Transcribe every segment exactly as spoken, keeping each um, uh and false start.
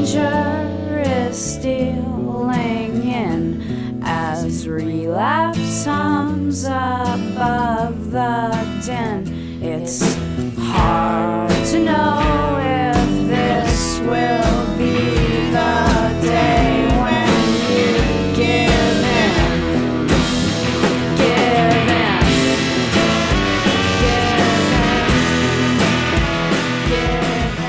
danger is stealing in as relapse hums above the din. It's hard to know if this will be the day when you give in, give in, give in, give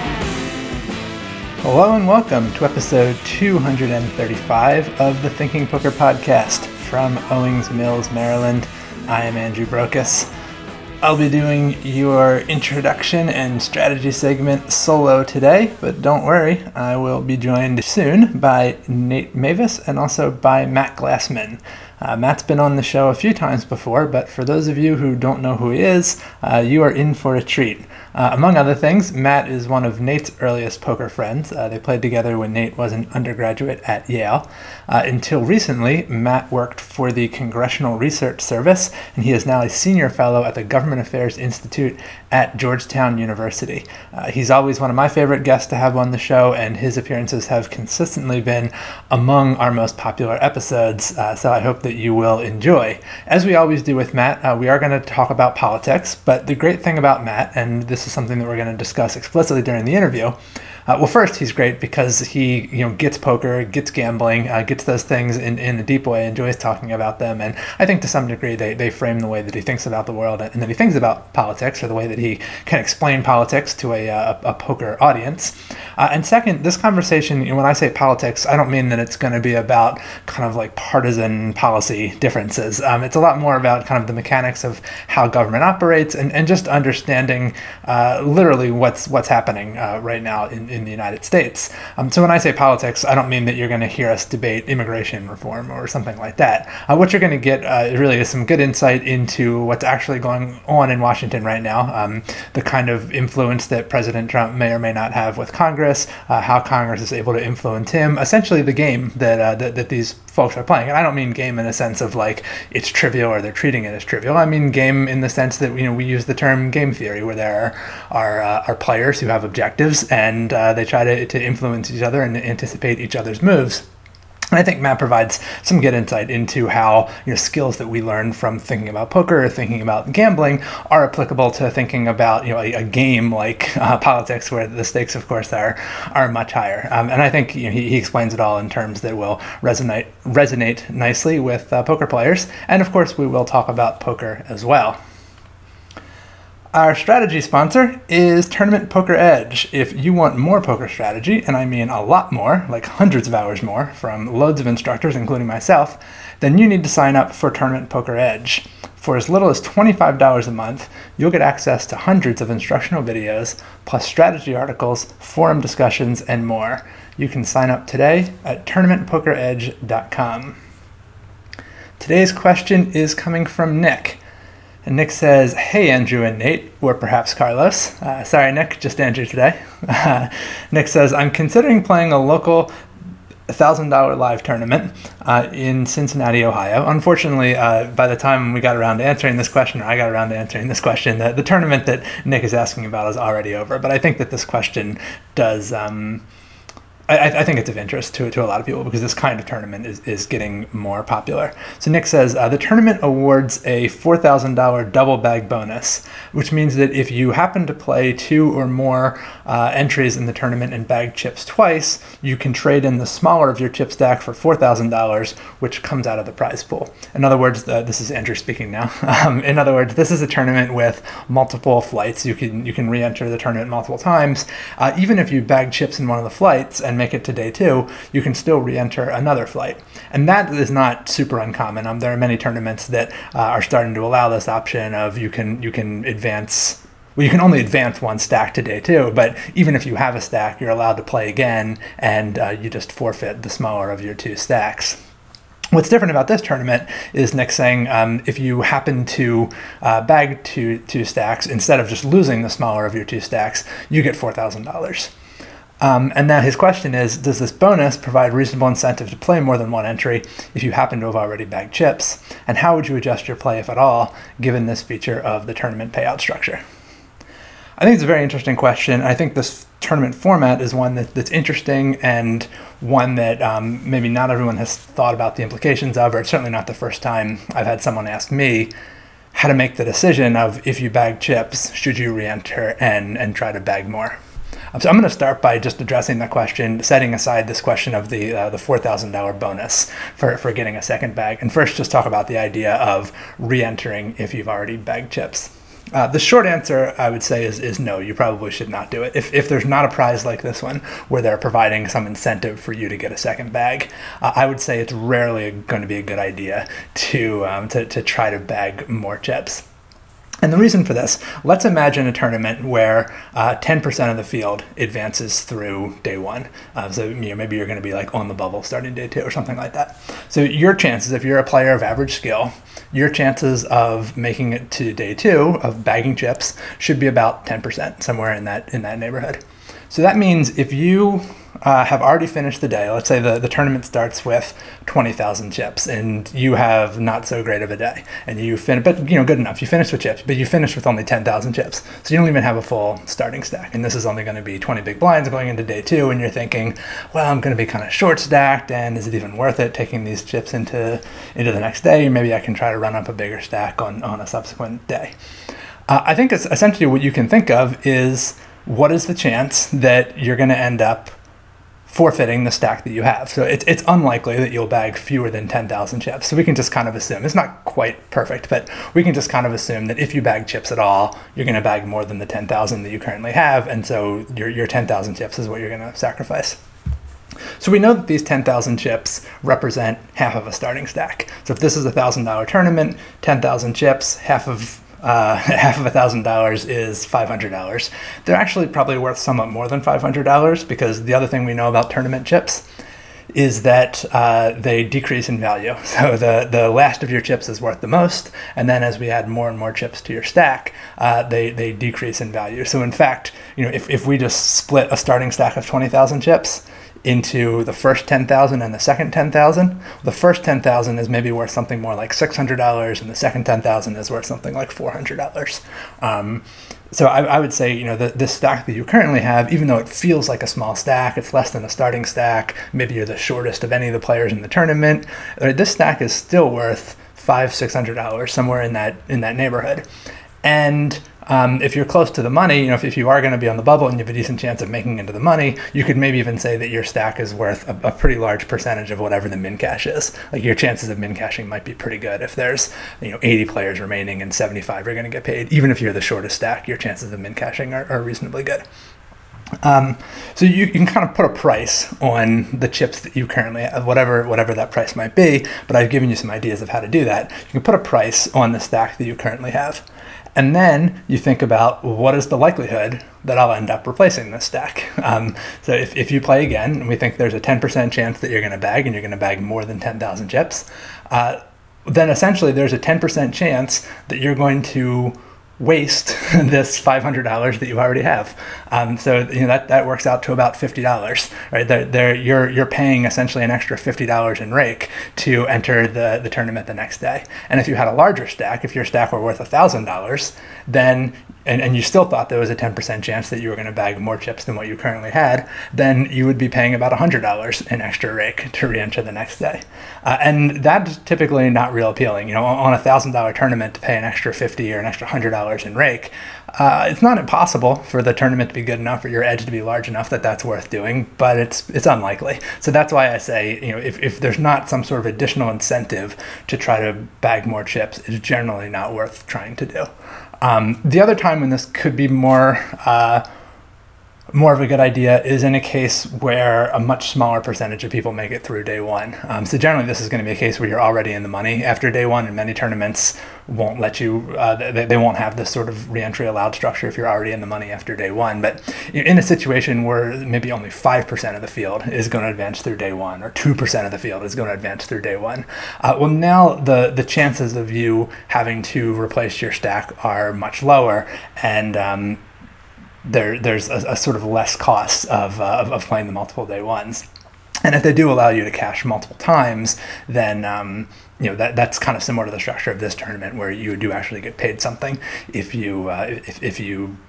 in. Hello and welcome to episode two hundred thirty-five of the Thinking Poker Podcast from Owings Mills, Maryland. I am Andrew Brokus. I'll be doing your introduction and strategy segment solo today, but don't worry, I will be joined soon by Nate Mavis and also by Matt Glassman. Uh, Matt's been on the show a few times before, but for those of you who don't know who he is, uh, you are in for a treat. Uh, among other things, Matt is one of Nate's earliest poker friends. Uh, they played together when Nate was an undergraduate at Yale. Uh, until recently, Matt worked for the Congressional Research Service, and he is now a senior fellow at the Government Affairs Institute at Georgetown University. Uh, he's always one of my favorite guests to have on the show, and his appearances have consistently been among our most popular episodes, uh, so I hope that you will enjoy. As we always do with Matt, uh, we are going to talk about politics, but the great thing about Matt, and this is something that we're going to discuss explicitly during the interview. Uh, well, first, he's great because he, you know, gets poker, gets gambling, uh, gets those things in, in a deep way, enjoys talking about them, and I think to some degree they, they frame the way that he thinks about the world and that he thinks about politics, or the way that he can explain politics to a, a, a poker audience. Uh, and second, this conversation, you know, when I say politics, I don't mean that it's going to be about kind of like partisan policy differences. Um, it's a lot more about kind of the mechanics of how government operates and, and just understanding uh, literally what's what's happening uh, right now in, in the United States. Um, so when I say politics, I don't mean that you're going to hear us debate immigration reform or something like that. Uh, what you're going to get uh, really is some good insight into what's actually going on in Washington right now, um, the kind of influence that President Trump may or may not have with Congress, uh, how Congress is able to influence him, essentially the game that, uh, that that these folks are playing. And I don't mean game in a sense of like it's trivial or they're treating it as trivial. I mean game in the sense that, you know, we use the term game theory, where there are are, uh, are players who have objectives and uh, they try to, to influence each other and anticipate each other's moves. And I think Matt provides some good insight into how, you know, skills that we learn from thinking about poker or thinking about gambling are applicable to thinking about, you know, a, a game like uh, politics, where the stakes, of course, are are much higher. Um, and I think, you know, he, he explains it all in terms that will resonate resonate nicely with uh, poker players. And of course, we will talk about poker as well. Our strategy sponsor is Tournament Poker Edge. If you want more poker strategy, and I mean a lot more, like hundreds of hours more, from loads of instructors, including myself, then you need to sign up for Tournament Poker Edge. For as little as twenty-five dollars a month, you'll get access to hundreds of instructional videos, plus strategy articles, forum discussions, and more. You can sign up today at tournament poker edge dot com. Today's question is coming from Nick. And Nick says, "Hey, Andrew and Nate," or perhaps Carlos. Uh, sorry, Nick, just Andrew today. Uh, Nick says, "I'm considering playing a local one thousand dollars live tournament uh, in Cincinnati, Ohio." Unfortunately, uh, by the time we got around to answering this question, or I got around to answering this question, the, the tournament that Nick is asking about is already over. But I think that this question does... Um, I, I think it's of interest to to a lot of people because this kind of tournament is, is getting more popular. So Nick says, uh, the tournament awards a four thousand dollars double bag bonus, which means that if you happen to play two or more uh, entries in the tournament and bag chips twice, you can trade in the smaller of your chip stack for four thousand dollars, which comes out of the prize pool. In other words, uh, this is Andrew speaking now. Um, in other words, this is a tournament with multiple flights. You can you can re-enter the tournament multiple times. Uh, even if you bag chips in one of the flights and make it to day two, you can still re-enter another flight. And that is not super uncommon. Um, there are many tournaments that uh, are starting to allow this option of you can you can advance, well, you can only advance one stack to day two, but even if you have a stack, you're allowed to play again, and uh, you just forfeit the smaller of your two stacks. What's different about this tournament is Nick saying um, if you happen to uh, bag two, two stacks, instead of just losing the smaller of your two stacks, you get four thousand dollars. Um, and now his question is, does this bonus provide reasonable incentive to play more than one entry if you happen to have already bagged chips? And how would you adjust your play, if at all, given this feature of the tournament payout structure? I think it's a very interesting question. I think this tournament format is one that, that's interesting and one that um, maybe not everyone has thought about the implications of, or it's certainly not the first time I've had someone ask me how to make the decision of if you bag chips, should you re-enter and, and try to bag more? Um, so I'm going to start by just addressing the question, setting aside this question of the uh, the four thousand dollars bonus for, for getting a second bag, and first just talk about the idea of re-entering if you've already bagged chips. Uh, the short answer, I would say, is is no, you probably should not do it. If if there's not a prize like this one, where they're providing some incentive for you to get a second bag, uh, I would say it's rarely going to be a good idea to, um, to, to try to bag more chips. And the reason for this, let's imagine a tournament where uh, ten percent of the field advances through day one. Uh, so you know, maybe you're going to be like on the bubble starting day two or something like that. So your chances, if you're a player of average skill, your chances of making it to day two, of bagging chips, should be about ten percent, somewhere in that in that neighborhood. So that means if you uh, have already finished the day, let's say the, the tournament starts with twenty thousand chips and you have not so great of a day and you finish, but you know, good enough, you finished with chips, but you finished with only ten thousand chips. So you don't even have a full starting stack. And this is only going to be twenty big blinds going into day two. And you're thinking, well, I'm going to be kind of short stacked, and is it even worth it taking these chips into, into the next day? Maybe I can try to run up a bigger stack on, on a subsequent day. Uh, I think it's essentially what you can think of is, what is the chance that you're going to end up forfeiting the stack that you have? So it's it's unlikely that you'll bag fewer than ten thousand chips. So we can just kind of assume, it's not quite perfect, but we can just kind of assume that if you bag chips at all, you're going to bag more than the ten thousand that you currently have, and so your your ten thousand chips is what you're going to sacrifice. So we know that these ten thousand chips represent half of a starting stack. So if this is a one thousand dollars tournament, ten thousand chips, half of Uh, half of a thousand dollars is five hundred dollars. They're actually probably worth somewhat more than five hundred dollars, because the other thing we know about tournament chips is that uh, they decrease in value. So the, the last of your chips is worth the most, and then as we add more and more chips to your stack, uh, they, they decrease in value. So in fact, you know, if, if we just split a starting stack of twenty thousand chips into the first ten thousand and the second ten thousand, the first ten thousand is maybe worth something more like six hundred dollars, and the second ten thousand is worth something like four hundred dollars. Um, so I, I would say, you know, the, this stack that you currently have, even though it feels like a small stack, it's less than a starting stack, maybe you're the shortest of any of the players in the tournament, this stack is still worth five, six hundred dollars, somewhere in that in that neighborhood. And Um, if you're close to the money, you know, if, if you are going to be on the bubble and you have a decent chance of making into the money, you could maybe even say that your stack is worth a, a pretty large percentage of whatever the min cash is. Like your chances of min cashing might be pretty good. If there's, you know, eighty players remaining and seventy-five are going to get paid, even if you're the shortest stack, your chances of min cashing are, are reasonably good. Um, so you, you can kind of put a price on the chips that you currently have, whatever whatever that price might be, but I've given you some ideas of how to do that. You can put a price on the stack that you currently have. And then you think about, what is the likelihood that I'll end up replacing this stack? Um, so if, if you play again, and we think there's a ten percent chance that you're going to bag, and you're going to bag more than ten thousand chips, uh, then essentially there's a ten percent chance that you're going to waste this five hundred dollars that you already have. Um, so you know that, that works out to about fifty dollars, right? They're, they're, you're you're paying essentially an extra fifty dollars in rake to enter the, the tournament the next day. And if you had a larger stack, if your stack were worth one thousand dollars, then and, and you still thought there was a ten percent chance that you were going to bag more chips than what you currently had, then you would be paying about one hundred dollars in extra rake to re-enter the next day. Uh, and that's typically not real appealing. You know, on a one thousand dollars tournament, to pay an extra fifty dollars or an extra one hundred dollars in rake, uh, it's not impossible for the tournament to be good enough or your edge to be large enough that that's worth doing, but it's it's unlikely. So that's why I say, you know, if, if there's not some sort of additional incentive to try to bag more chips, it's generally not worth trying to do. Um, the other time when this could be more uh, more of a good idea is in a case where a much smaller percentage of people make it through day one. Um, so generally this is going to be a case where you're already in the money after day one, and many tournaments won't let you, uh, they, they won't have this sort of re-entry allowed structure if you're already in the money after day one. But in a situation where maybe only five percent of the field is going to advance through day one, or two percent of the field is going to advance through day one, uh, well now the, the chances of you having to replace your stack are much lower, and um, There, there's a, a sort of less cost of, uh, of of playing the multiple day ones, and if they do allow you to cash multiple times, then um, you know that that's kind of similar to the structure of this tournament, where you do actually get paid something if you uh, if if you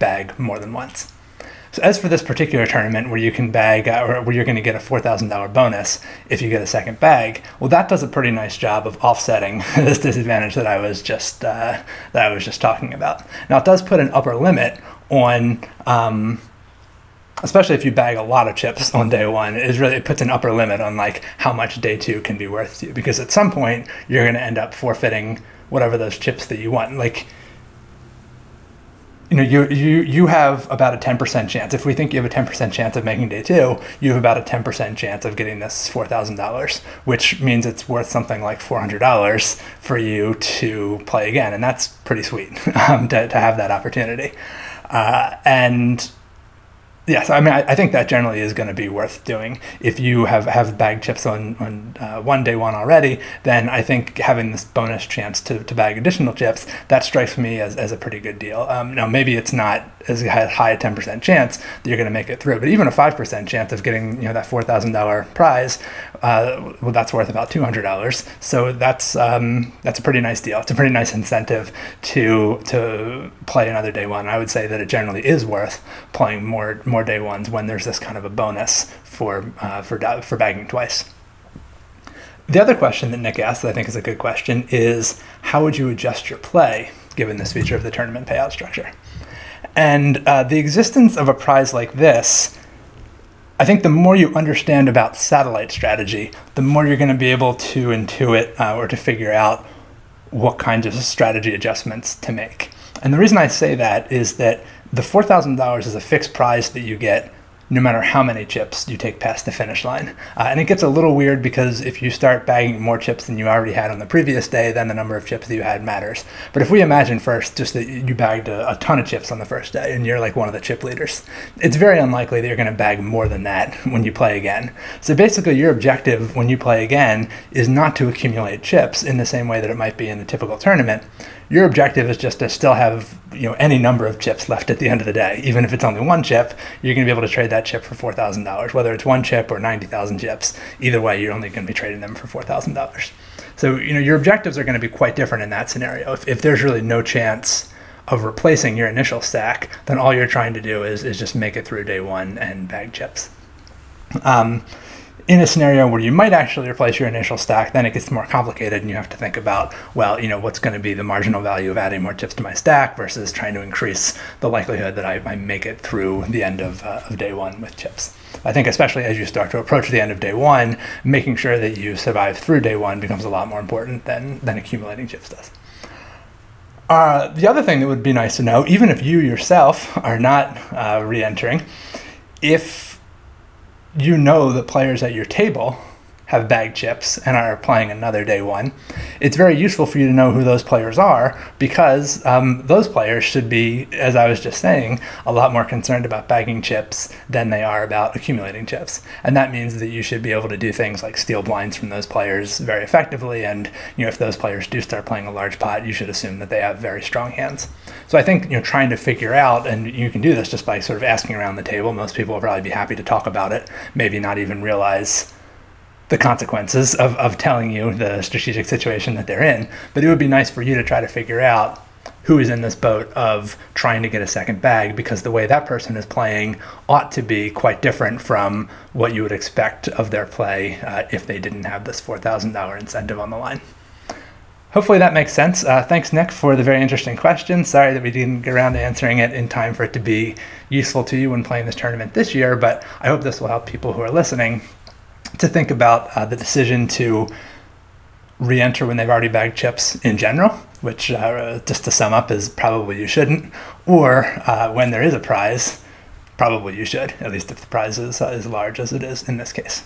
bag more than once. So as for this particular tournament where you can bag, uh, or where you're going to get a four thousand dollars bonus if you get a second bag, well, that does a pretty nice job of offsetting this disadvantage that I was just uh, that I was just talking about. Now, it does put an upper limit on, um, especially if you bag a lot of chips on day one. It is really it puts an upper limit on like how much day two can be worth to you, because at some point you're going to end up forfeiting whatever those chips that you want. Like, you know, you you you have about a ten percent chance. If we think you have a ten percent chance of making day two, you have about a ten percent chance of getting this four thousand dollars, which means it's worth something like four hundred dollars for you to play again. And that's pretty sweet um, to, to have that opportunity. Uh, and yes, I mean, I, I think that generally is going to be worth doing. If you have, have bagged chips on, on uh, one day one already, then I think having this bonus chance to, to bag additional chips, that strikes me as, as a pretty good deal. Um, now, maybe it's not as high a ten percent chance that you're going to make it through, but even a five percent chance of getting, you know, that four thousand dollars prize, uh, well, that's worth about two hundred dollars. So that's um, that's a pretty nice deal. It's a pretty nice incentive to to play another day one. I would say that it generally is worth playing more more day ones when there's this kind of a bonus for uh, for for bagging twice. The other question that Nick asked that I think is a good question is, how would you adjust your play given this feature of the tournament payout structure? And uh, the existence of a prize like this, I think the more you understand about satellite strategy, the more you're going to be able to intuit uh, or to figure out what kinds of strategy adjustments to make. And the reason I say that is that the four thousand dollars is a fixed prize that you get no matter how many chips you take past the finish line. Uh, and it gets a little weird because if you start bagging more chips than you already had on the previous day, then the number of chips that you had matters. But if we imagine first just that you bagged a, a ton of chips on the first day and you're like one of the chip leaders, it's very unlikely that you're going to bag more than that when you play again. So basically your objective when you play again is not to accumulate chips in the same way that it might be in a typical tournament. Your objective is just to still have, you know, any number of chips left at the end of the day. Even if it's only one chip, you're going to be able to trade that chip for four thousand dollars. Whether it's one chip or ninety thousand chips, either way, you're only going to be trading them for four thousand dollars. So, you know, your objectives are going to be quite different in that scenario. If, if there's really no chance of replacing your initial stack, then all you're trying to do is, is just make it through day one and bag chips. Um, In a scenario where you might actually replace your initial stack, then it gets more complicated and you have to think about, well, you know, what's going to be the marginal value of adding more chips to my stack versus trying to increase the likelihood that I, I make it through the end of, uh, of day one with chips. I think especially as you start to approach the end of day one, making sure that you survive through day one becomes a lot more important than, than accumulating chips does. Uh, the other thing that would be nice to know, even if you yourself are not uh, re-entering, if you know that players at your table have bagged chips and are playing another day one, it's very useful for you to know who those players are, because um, those players should be, as I was just saying, a lot more concerned about bagging chips than they are about accumulating chips. And that means that you should be able to do things like steal blinds from those players very effectively. And, you know, if those players do start playing a large pot, you should assume that they have very strong hands. So I think, you know, trying to figure out, and you can do this just by sort of asking around the table. Most people will probably be happy to talk about it, maybe not even realize the consequences of, of telling you the strategic situation that they're in. But it would be nice for you to try to figure out who is in this boat of trying to get a second bag, because the way that person is playing ought to be quite different from what you would expect of their play uh, if they didn't have this four thousand dollars incentive on the line. Hopefully that makes sense. Uh, thanks, Nick, for the very interesting question. Sorry that we didn't get around to answering it in time for it to be useful to you when playing this tournament this year, but I hope this will help people who are listening to think about uh, the decision to re-enter when they've already bagged chips in general, which, uh, just to sum up, is probably you shouldn't, or uh, when there is a prize, probably you should, at least if the prize is uh, as large as it is in this case.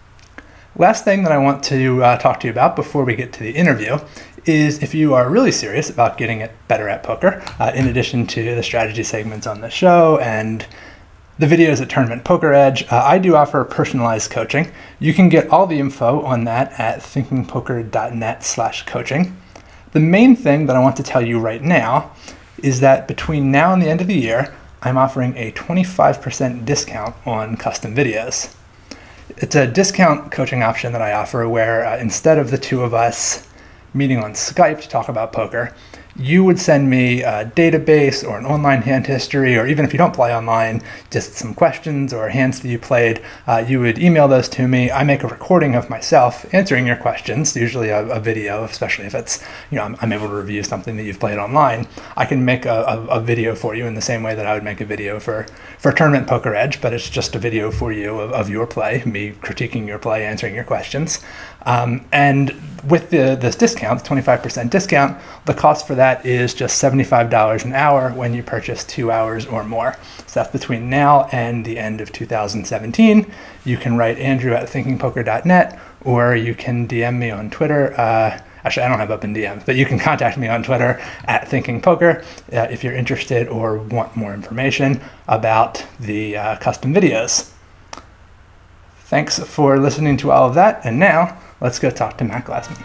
Last thing that I want to uh, talk to you about before we get to the interview is if you are really serious about getting it better at poker, uh, in addition to the strategy segments on the show and the videos at Tournament Poker Edge, uh, I do offer personalized coaching. You can get all the info on that at thinkingpoker.net slash coaching. The main thing that I want to tell you right now is that between now and the end of the year, I'm offering a twenty-five percent discount on custom videos. It's a discount coaching option that I offer where uh, instead of the two of us meeting on Skype to talk about poker, you would send me a database or an online hand history, or even if you don't play online, just some questions or hands that you played, uh, you would email those to me. I make a recording of myself answering your questions, usually a, a video, especially if it's, you know, I'm, I'm able to review something that you've played online. I can make a, a, a video for you in the same way that I would make a video for, for Tournament Poker Edge, but it's just a video for you of, of your play, me critiquing your play, answering your questions. Um, and with the this discount, the twenty-five percent discount, the cost for that is just seventy-five dollars an hour when you purchase two hours or more. So that's between now and the end of two thousand seventeen. You can write Andrew at thinking poker dot net, or you can D M me on Twitter. Uh, actually, I don't have open D Ms, but you can contact me on Twitter at thinkingpoker uh, if you're interested or want more information about the uh, custom videos. Thanks for listening to all of that, and now let's go talk to Matt Glassman.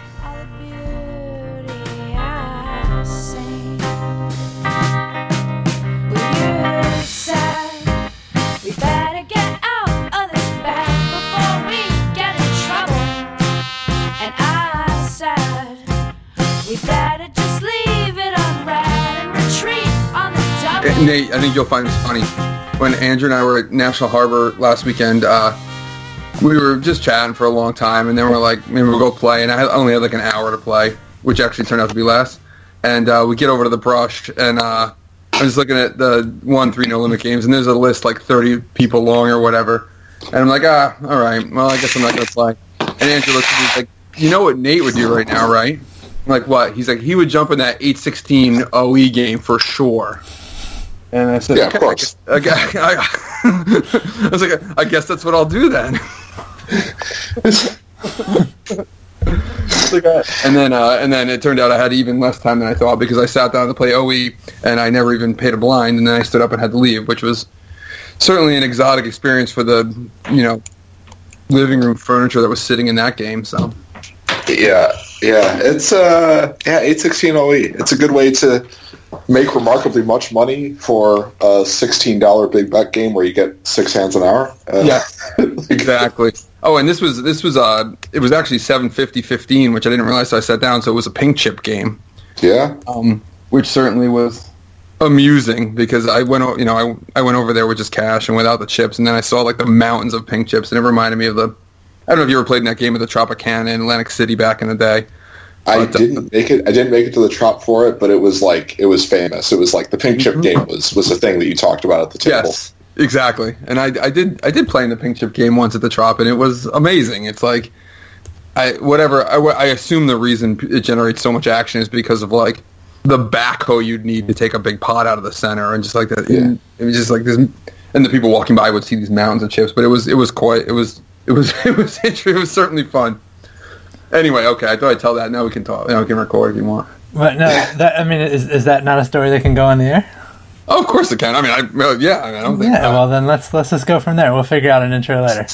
Nate, I think you'll find this funny. When Andrew and I were at National Harbor last weekend, uh, we were just chatting for a long time, and then we're like, maybe we'll go play, and I only had like an hour to play, which actually turned out to be less. And uh, we get over to the brush, and uh, I was looking at the one three no limit games, and there's a list like thirty people long or whatever. And I'm like, ah, all right, well, I guess I'm not going to play. And Andrew looks at me, he's like, you know what Nate would do right now, right? I'm like, what? He's like, he would jump in that eight sixteen O E game for sure. And I said, yeah, okay, of course. I, guess, I, I, I was like, I guess that's what I'll do then. and then, uh, and then it turned out I had even less time than I thought, because I sat down to play O E and I never even paid a blind, and then I stood up and had to leave, which was certainly an exotic experience for the, you know, living room furniture that was sitting in that game. So, yeah, yeah, it's uh, yeah, eight sixteen O E. It's a good way to make remarkably much money for a sixteen dollar big bet game where you get six hands an hour. Uh, yeah, exactly. Oh, and this was this was uh, it was actually seven fifty fifteen, which I didn't realize. So I sat down. So it was a pink chip game. Yeah, um, which certainly was amusing, because I went, o- you know, I I went over there with just cash and without the chips, and then I saw like the mountains of pink chips, and it reminded me of the. I don't know if you ever played in that game at the Tropicana in Atlantic City back in the day. I But, didn't make it. I didn't make it to the Trop for it, but it was like it was famous. It was like the pink chip Mm-hmm. game was was a thing that you talked about at the table. Yes, exactly. And I, I did I did play in the pink chip game once at the Trop, and it was amazing. It's like, I whatever. I, I assume the reason it generates so much action is because of like the backhoe you'd need to take a big pot out of the center, and just like that. Yeah. It was just like this, and the people walking by would see these mountains of chips. But it was it was quite it was it was it was it was certainly fun. Anyway, okay, I thought I'd tell that. Now we can talk. Now we can record if you want. But no, that, I mean, is is that not a story that can go on the air? Oh, of course it can. I mean, I well, yeah. I mean, I don't think. Yeah. that. Well, then let's let's just go from there. We'll figure out an intro later.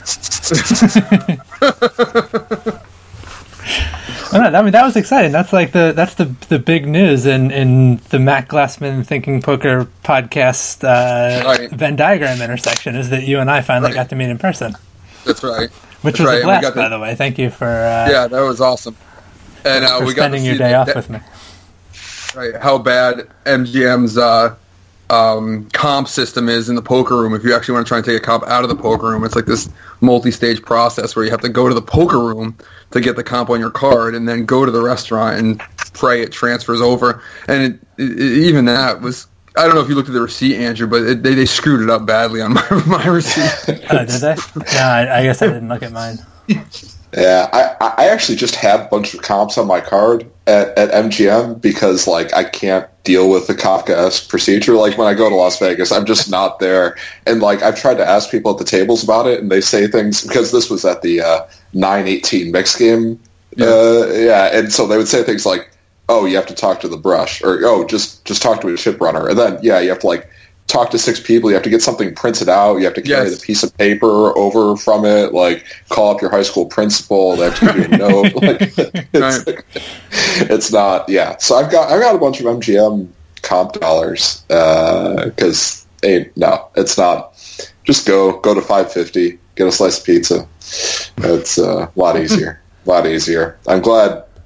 Oh, no, I mean, that was exciting. That's like the that's the the big news in, in the Matt Glassman Thinking Poker podcast uh, Right. Venn diagram intersection, is that you and I finally Right. got to meet in person, That's right. which That's was right. a And we blast, got by the- the way. Thank you for uh, Yeah, that was awesome. And uh, for we got to spending see your day the- off that- with me. Right, how bad M G M's uh, um, comp system is in the poker room. If you actually want to try and take a comp out of the poker room, it's like this multi-stage process where you have to go to the poker room to get the comp on your card, and then go to the restaurant and pray it transfers over. And it, it, even that was, I don't know if you looked at the receipt, Andrew, but it, they, they screwed it up badly on my, my receipt. Oh, did they? No, I, I guess I didn't look at mine. Yeah, I, I actually just have a bunch of comps on my card at, at M G M because, like, I can't deal with the Kafkaesque procedure. Like, when I go to Las Vegas, I'm just not there. And, like, I've tried to ask people at the tables about it, and they say things, because this was at the uh, nine eighteen mix game. Yeah. Uh, yeah, and so they would say things like, oh, you have to talk to the brush, or, oh, just, just talk to a chip runner. And then, yeah, you have to, like, talk to six people. You have to get something printed out. You have to carry Yes. the piece of paper over from it. Like, call up your high school principal. They have to give you a note. Like, it's, Right. it's not. Yeah. So I've got I've got a bunch of M G M comp dollars because uh, hey, no, it's not. Just go go to five fifty. Get a slice of pizza. It's uh, a lot easier. A lot easier. I'm glad.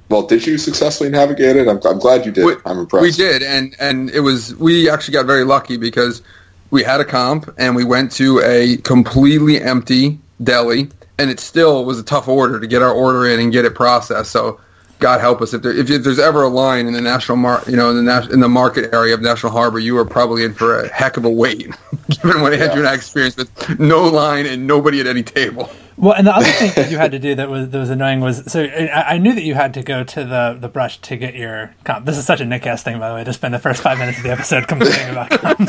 well, did you successfully navigate it? I'm, I'm glad you did. We, I'm impressed. We did, and, and it was we actually got very lucky because we had a comp and we went to a completely empty deli, and it still was a tough order to get our order in and get it processed. So God help us if there if there's ever a line in the national mar- you know in the nas- in the market area of National Harbor, you are probably in for a heck of a wait, given what Andrew and I experienced with no line and nobody at any table. Well, and the other thing that you had to do that was that was annoying was so I, I knew that you had to go to the, the brush to get your comp. This is such a Nick-ass thing, by the way, to spend the first five minutes of the episode complaining about comps.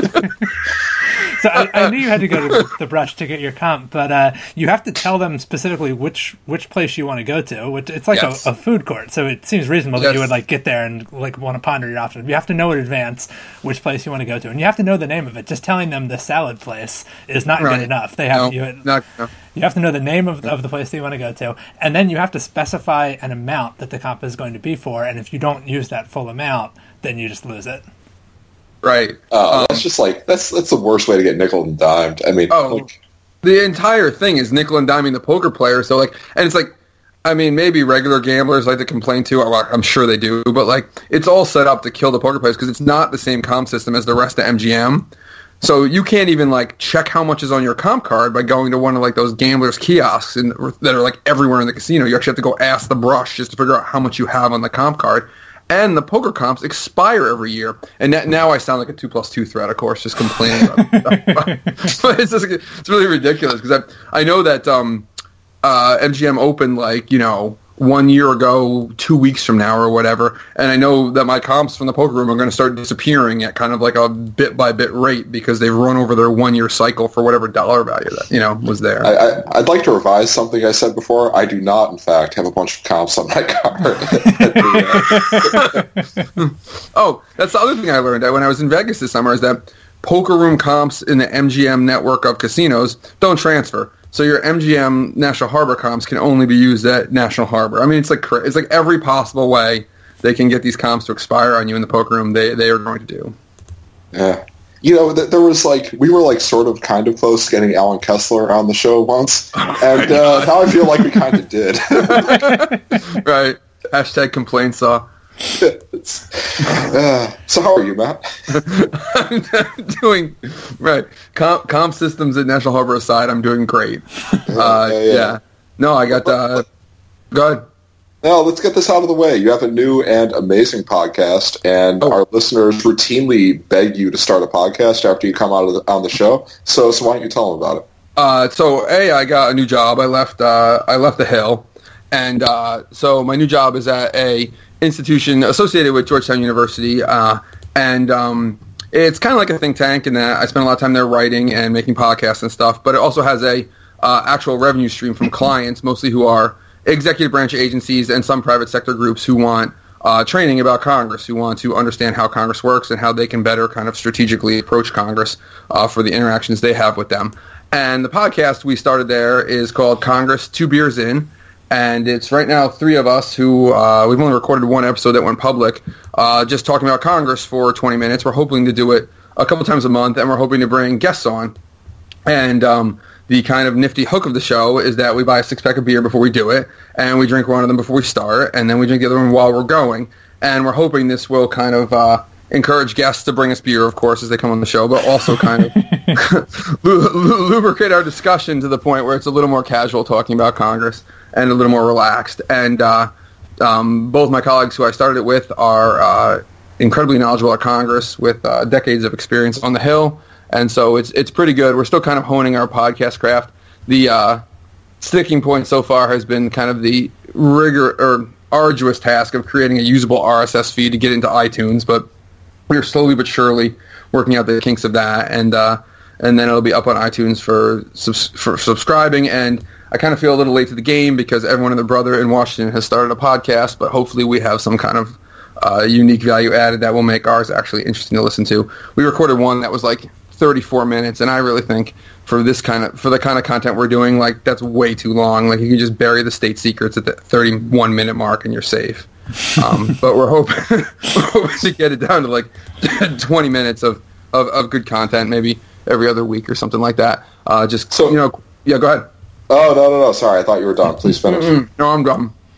So I, I knew you had to go to the brush to get your comp, but uh, you have to tell them specifically which which place you want to go to. Which it's like yes. a, a food court, so it seems reasonable yes. that you would like get there and like want to ponder your options. You have to know in advance which place you want to go to, and you have to know the name of it. Just telling them the salad place is not right. good enough. They have no, you. Not, no. You have to know the name of the, of the place that you want to go to, and then you have to specify an amount that the comp is going to be for, and if you don't use that full amount, then you just lose it. Right. Uh, um, that's just like, that's that's the worst way to get nickel and dimed. I mean, oh, like, the entire thing is nickel and diming the poker player, so like, and it's like, I mean, maybe regular gamblers like to complain too, well, I'm sure they do, but like, it's all set up to kill the poker players because it's not the same comp system as the rest of M G M. So you can't even like check how much is on your comp card by going to one of like those gamblers kiosks in, that are like everywhere in the casino. You actually have to go ask the brush just to figure out how much you have on the comp card. And the poker comps expire every year. And that, now I sound like a two plus two threat, of course, just complaining about it. But it's, just, it's really ridiculous because I, I know that um, uh, M G M opened like, you know, one year ago, two weeks from now or whatever, and I know that my comps from the poker room are going to start disappearing at kind of like a bit-by-bit rate because they've run over their one-year cycle for whatever dollar value that, you know, was there. I, I, I'd like to revise something I said before. I do not, in fact, have a bunch of comps on my card. Oh, that's the other thing I learned when I was in Vegas this summer is that poker room comps in the M G M network of casinos don't transfer. So your M G M National Harbor comps can only be used at National Harbor. I mean, it's like it's like every possible way they can get these comps to expire on you in the poker room, they they are going to do. Yeah. You know, th- there was like, we were like sort of kind of close to getting Alan Kessler on the show once. And uh, now I feel like we kind of did. Right. Hashtag complaint saw. uh, so how are you, Matt? I'm doing right. Comp, comp systems at National Harbor aside, I'm doing great. Uh, yeah, yeah. yeah. No, I got. Uh, go ahead. Now let's get this out of the way. You have a new and amazing podcast, and oh. our listeners routinely beg you to start a podcast after you come out of the, on the show. So, so why don't you tell them about it? Uh, so, a, I got a new job. I left. Uh, I left the Hill, and uh, so my new job is at a institution associated with Georgetown University, uh, and um, it's kind of like a think tank in that I spend a lot of time there writing and making podcasts and stuff, but it also has a uh, actual revenue stream from clients, mostly who are executive branch agencies and some private sector groups who want uh, training about Congress, who want to understand how Congress works and how they can better kind of strategically approach Congress uh, for the interactions they have with them. And the podcast we started there is called Congress Two Beers In, and it's right now three of us who, uh, we've only recorded one episode that went public, uh, just talking about Congress for twenty minutes. We're hoping to do it a couple times a month, and we're hoping to bring guests on. And um, the kind of nifty hook of the show is that we buy a six-pack of beer before we do it, and we drink one of them before we start, and then we drink the other one while we're going. And we're hoping this will kind of uh, encourage guests to bring us beer, of course, as they come on the show, but also kind of lubricate our discussion to the point where it's a little more casual talking about Congress and a little more relaxed. And uh, um, both my colleagues who I started it with are uh, incredibly knowledgeable at Congress with uh, decades of experience on the Hill. And so it's it's pretty good. We're still kind of honing our podcast craft. The uh, sticking point so far has been kind of the rigor or arduous task of creating a usable R S S feed to get into iTunes, but we're slowly but surely working out the kinks of that, and uh, and then it'll be up on iTunes for subs- for subscribing. And I kind of feel a little late to the game because everyone and their brother in Washington has started a podcast, but hopefully we have some kind of uh, unique value added that will make ours actually interesting to listen to. We recorded one that was like thirty-four minutes, and I really think for this kind of for the kind of content we're doing, like that's way too long. Like you can just bury the state secrets at the thirty-one minute mark and you're safe. Um, but we're hoping, we're hoping to get it down to like twenty minutes of, of, of good content, maybe every other week or something like that. Uh, just so you know, yeah. Go ahead. Oh no no no! Sorry, I thought you were done. Please finish. Mm-mm, no, I'm done.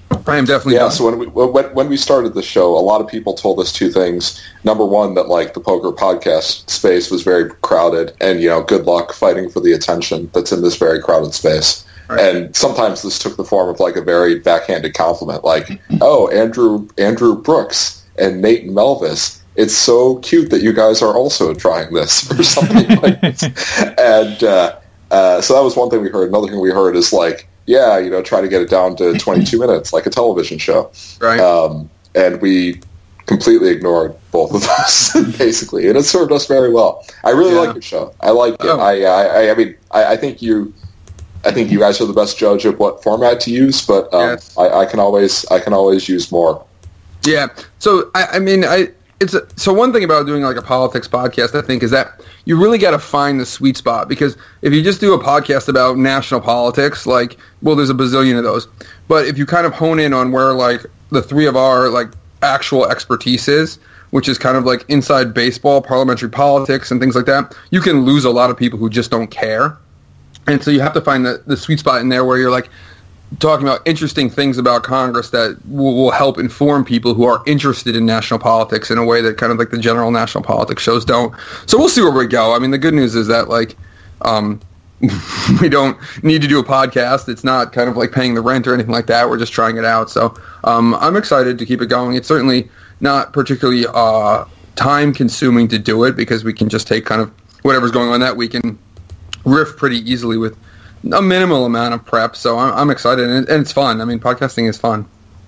I am definitely yeah. done. So when we when, when we started the show, a lot of people told us two things. Number one, that like the poker podcast space was very crowded, and you know, good luck fighting for the attention that's in this very crowded space. Right. And sometimes this took the form of like a very backhanded compliment, like, "Oh, Andrew Andrew Brooks and Nate and Melvis, it's so cute that you guys are also trying this," or something like this. And uh, uh, so that was one thing we heard. Another thing we heard is like, yeah, you know, try to get it down to twenty-two minutes, like a television show. Right. Um, and we completely ignored both of those, basically. And it served us very well. I really yeah. like your show. I like it. Oh. I, I, I mean, I, I think you, I think you guys are the best judge of what format to use, but um, yes. I, I can always, I can always use more. Yeah. So, I, I mean, I, it's a, so one thing about doing like a politics podcast, I think, is that you really got to find the sweet spot, because if you just do a podcast about national politics, like, well, there's a bazillion of those. But if you kind of hone in on where like the three of our like actual expertise is, which is kind of like inside baseball, parliamentary politics, and things like that, you can lose a lot of people who just don't care. And so you have to find the, the sweet spot in there where you're like talking about interesting things about Congress that will, will help inform people who are interested in national politics in a way that kind of like the general national politics shows don't. So we'll see where we go. I mean, the good news is that like um, we don't need to do a podcast. It's not kind of like paying the rent or anything like that. We're just trying it out. So um, I'm excited to keep it going. It's certainly not particularly uh, time consuming to do it, because we can just take kind of whatever's going on that week and riff pretty easily with a minimal amount of prep. So I'm, I'm excited, and, and it's fun. I mean, podcasting is fun.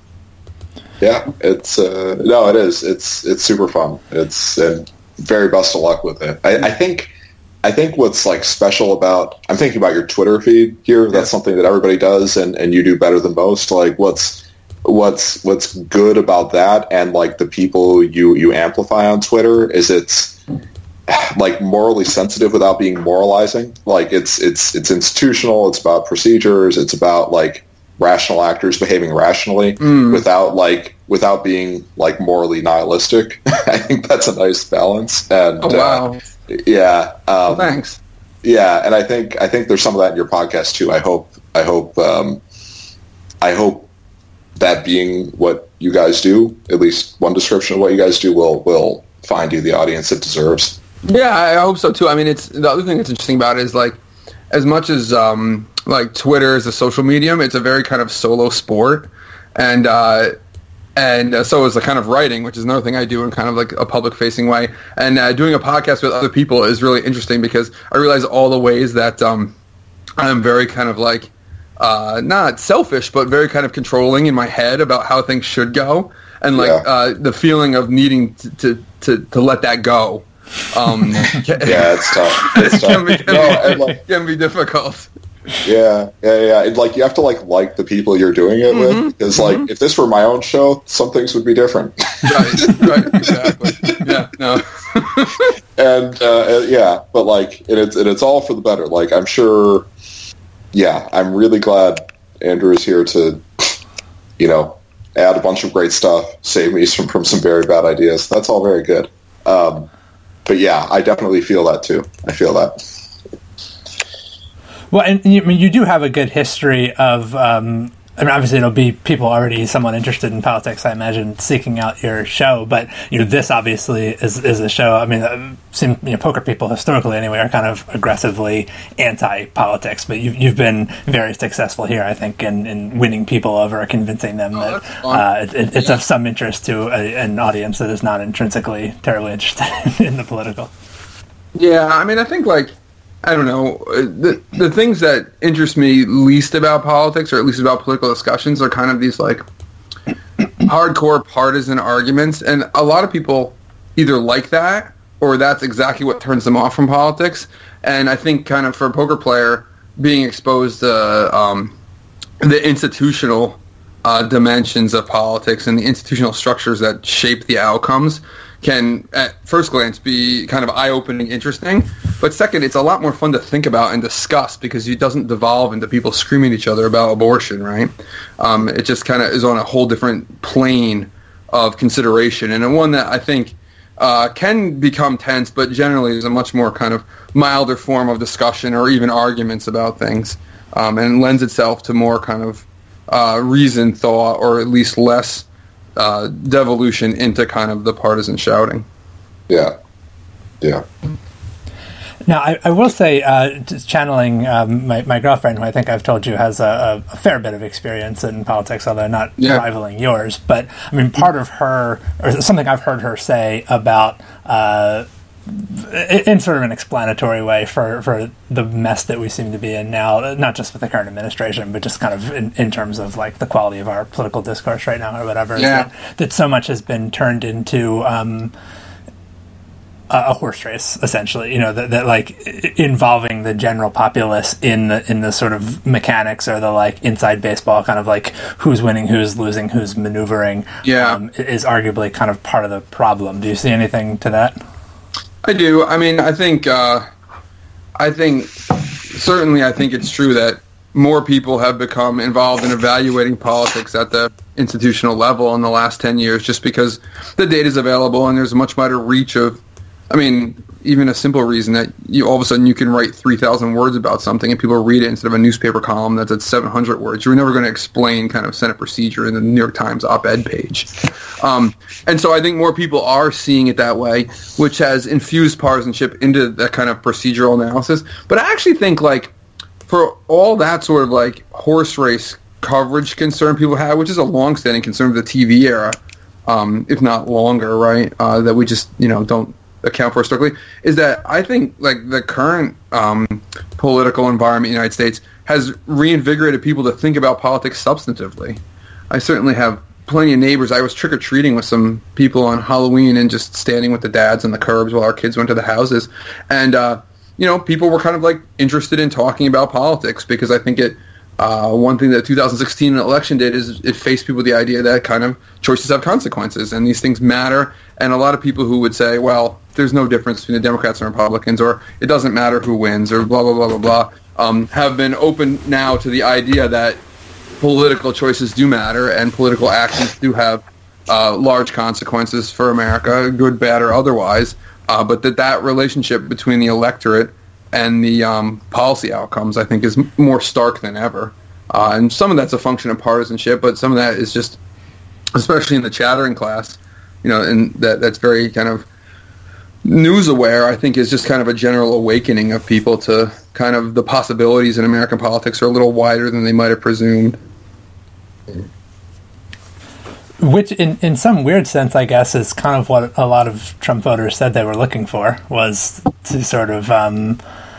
Yeah, it's uh, no, it is. It's it's super fun. It's and very best of luck with it. I, I think I think what's like special about I'm thinking about your Twitter feed here. That's yeah. something that everybody does, and, and you do better than most. Like what's what's what's good about that, and like the people you you amplify on Twitter, is it's like morally sensitive without being moralizing. Like it's it's it's institutional. It's about procedures. It's about like rational actors behaving rationally mm. without like without being like morally nihilistic. I think that's a nice balance. And oh, wow. uh, yeah, um, well, thanks. Yeah, and I think I think there's some of that in your podcast too. I hope I hope um, I hope that being what you guys do, at least one description of what you guys do, will will find you the audience it deserves. Yeah, I hope so too. I mean, it's the other thing that's interesting about it is like, as much as um, like Twitter is a social medium, it's a very kind of solo sport, and uh, and uh, so is the kind of writing, which is another thing I do in kind of like a public facing way. And uh, doing a podcast with other people is really interesting, because I realize all the ways that um, I'm very kind of like uh, not selfish, but very kind of controlling in my head about how things should go, and like yeah. uh, the feeling of needing to to, to, to let that go. Um, yeah, it's tough. It's tough. Can be, can, no, be, like, can be difficult. Yeah, yeah, yeah. And like you have to like like the people you're doing it mm-hmm. with, because like mm-hmm. if this were my own show, some things would be different. Right, right, exactly. Yeah, no. and uh, yeah, but like and it's and it's all for the better. Like I'm sure. Yeah, I'm really glad Andrew is here to, you know, add a bunch of great stuff, save me from from some very bad ideas. That's all very good. Um, But yeah, I definitely feel that too. I feel that. Well, and you, I mean, you do have a good history of. Um, I mean, obviously, it'll be people already somewhat interested in politics, I imagine, seeking out your show. But you know, this obviously is is a show. I mean, uh, seem, you know, poker people historically, anyway, are kind of aggressively anti-politics. But you've you've been very successful here, I think, in, in winning people over, convincing them oh, that uh, it, it, it's yeah. of some interest to a, an audience that is not intrinsically terribly interested in the political. Yeah, I mean, I think like. I don't know, the the things that interest me least about politics, or at least about political discussions, are kind of these like hardcore partisan arguments, and a lot of people either like that, or that's exactly what turns them off from politics. And I think kind of for a poker player, being exposed to um, the institutional uh, dimensions of politics and the institutional structures that shape the outcomes can, at first glance, be kind of eye-opening, interesting. But second, it's a lot more fun to think about and discuss, because it doesn't devolve into people screaming at each other about abortion, right? Um, it just kind of is on a whole different plane of consideration, and one that I think uh, can become tense, but generally is a much more kind of milder form of discussion or even arguments about things, um, and lends itself to more kind of uh, reasoned thought, or at least less uh, devolution into kind of the partisan shouting. Yeah. Yeah. Now, I, I will say, uh, just channeling um, my, my girlfriend, who I think I've told you has a, a fair bit of experience in politics, although not yeah. rivaling yours. But, I mean, part of her, or something I've heard her say about, uh, in sort of an explanatory way for, for the mess that we seem to be in now, not just with the current administration, but just kind of in, in terms of, like, the quality of our political discourse right now or whatever, yeah. that, that so much has been turned into... Um, a horse race, essentially, you know, that, that like involving the general populace in the in the sort of mechanics or the like inside baseball kind of like who's winning, who's losing, who's maneuvering. Yeah, um, is arguably kind of part of the problem. Do you see anything to that? I do. I mean, I think uh, I think certainly I think it's true that more people have become involved in evaluating politics at the institutional level in the last ten years, just because the data is available and there's a much wider reach of. I mean, even a simple reason that you all of a sudden you can write three thousand words about something and people read it instead of a newspaper column that's at seven hundred words. You're never going to explain kind of Senate procedure in the New York Times op-ed page. Um, and so I think more people are seeing it that way, which has infused partisanship into that kind of procedural analysis. But I actually think, like, for all that sort of, like, horse race coverage concern people have, which is a long-standing concern of the T V era, um, if not longer, right, uh, that we just, you know, don't account for strictly, is that I think like the current um, political environment in the United States has reinvigorated people to think about politics substantively. I certainly have plenty of neighbors. I was trick-or-treating with some people on Halloween and just standing with the dads on the curbs while our kids went to the houses. And, uh, you know, people were kind of like interested in talking about politics because I think it Uh, one thing that two thousand sixteen election did is it faced people with the idea that kind of choices have consequences and these things matter. And a lot of people who would say, well, there's no difference between the Democrats and Republicans, or it doesn't matter who wins, or blah, blah, blah, blah, blah, um, have been open now to the idea that political choices do matter and political actions do have uh, large consequences for America, good, bad, or otherwise, uh, but that that relationship between the electorate and the um, policy outcomes, I think, is m- more stark than ever. Uh, and some of that's a function of partisanship, but some of that is just, especially in the chattering class, you know, and that that's very kind of news aware, I think, is just kind of a general awakening of people to kind of the possibilities in American politics are a little wider than they might have presumed. Which, in, in some weird sense, I guess, is kind of what a lot of Trump voters said they were looking for, was to sort of um,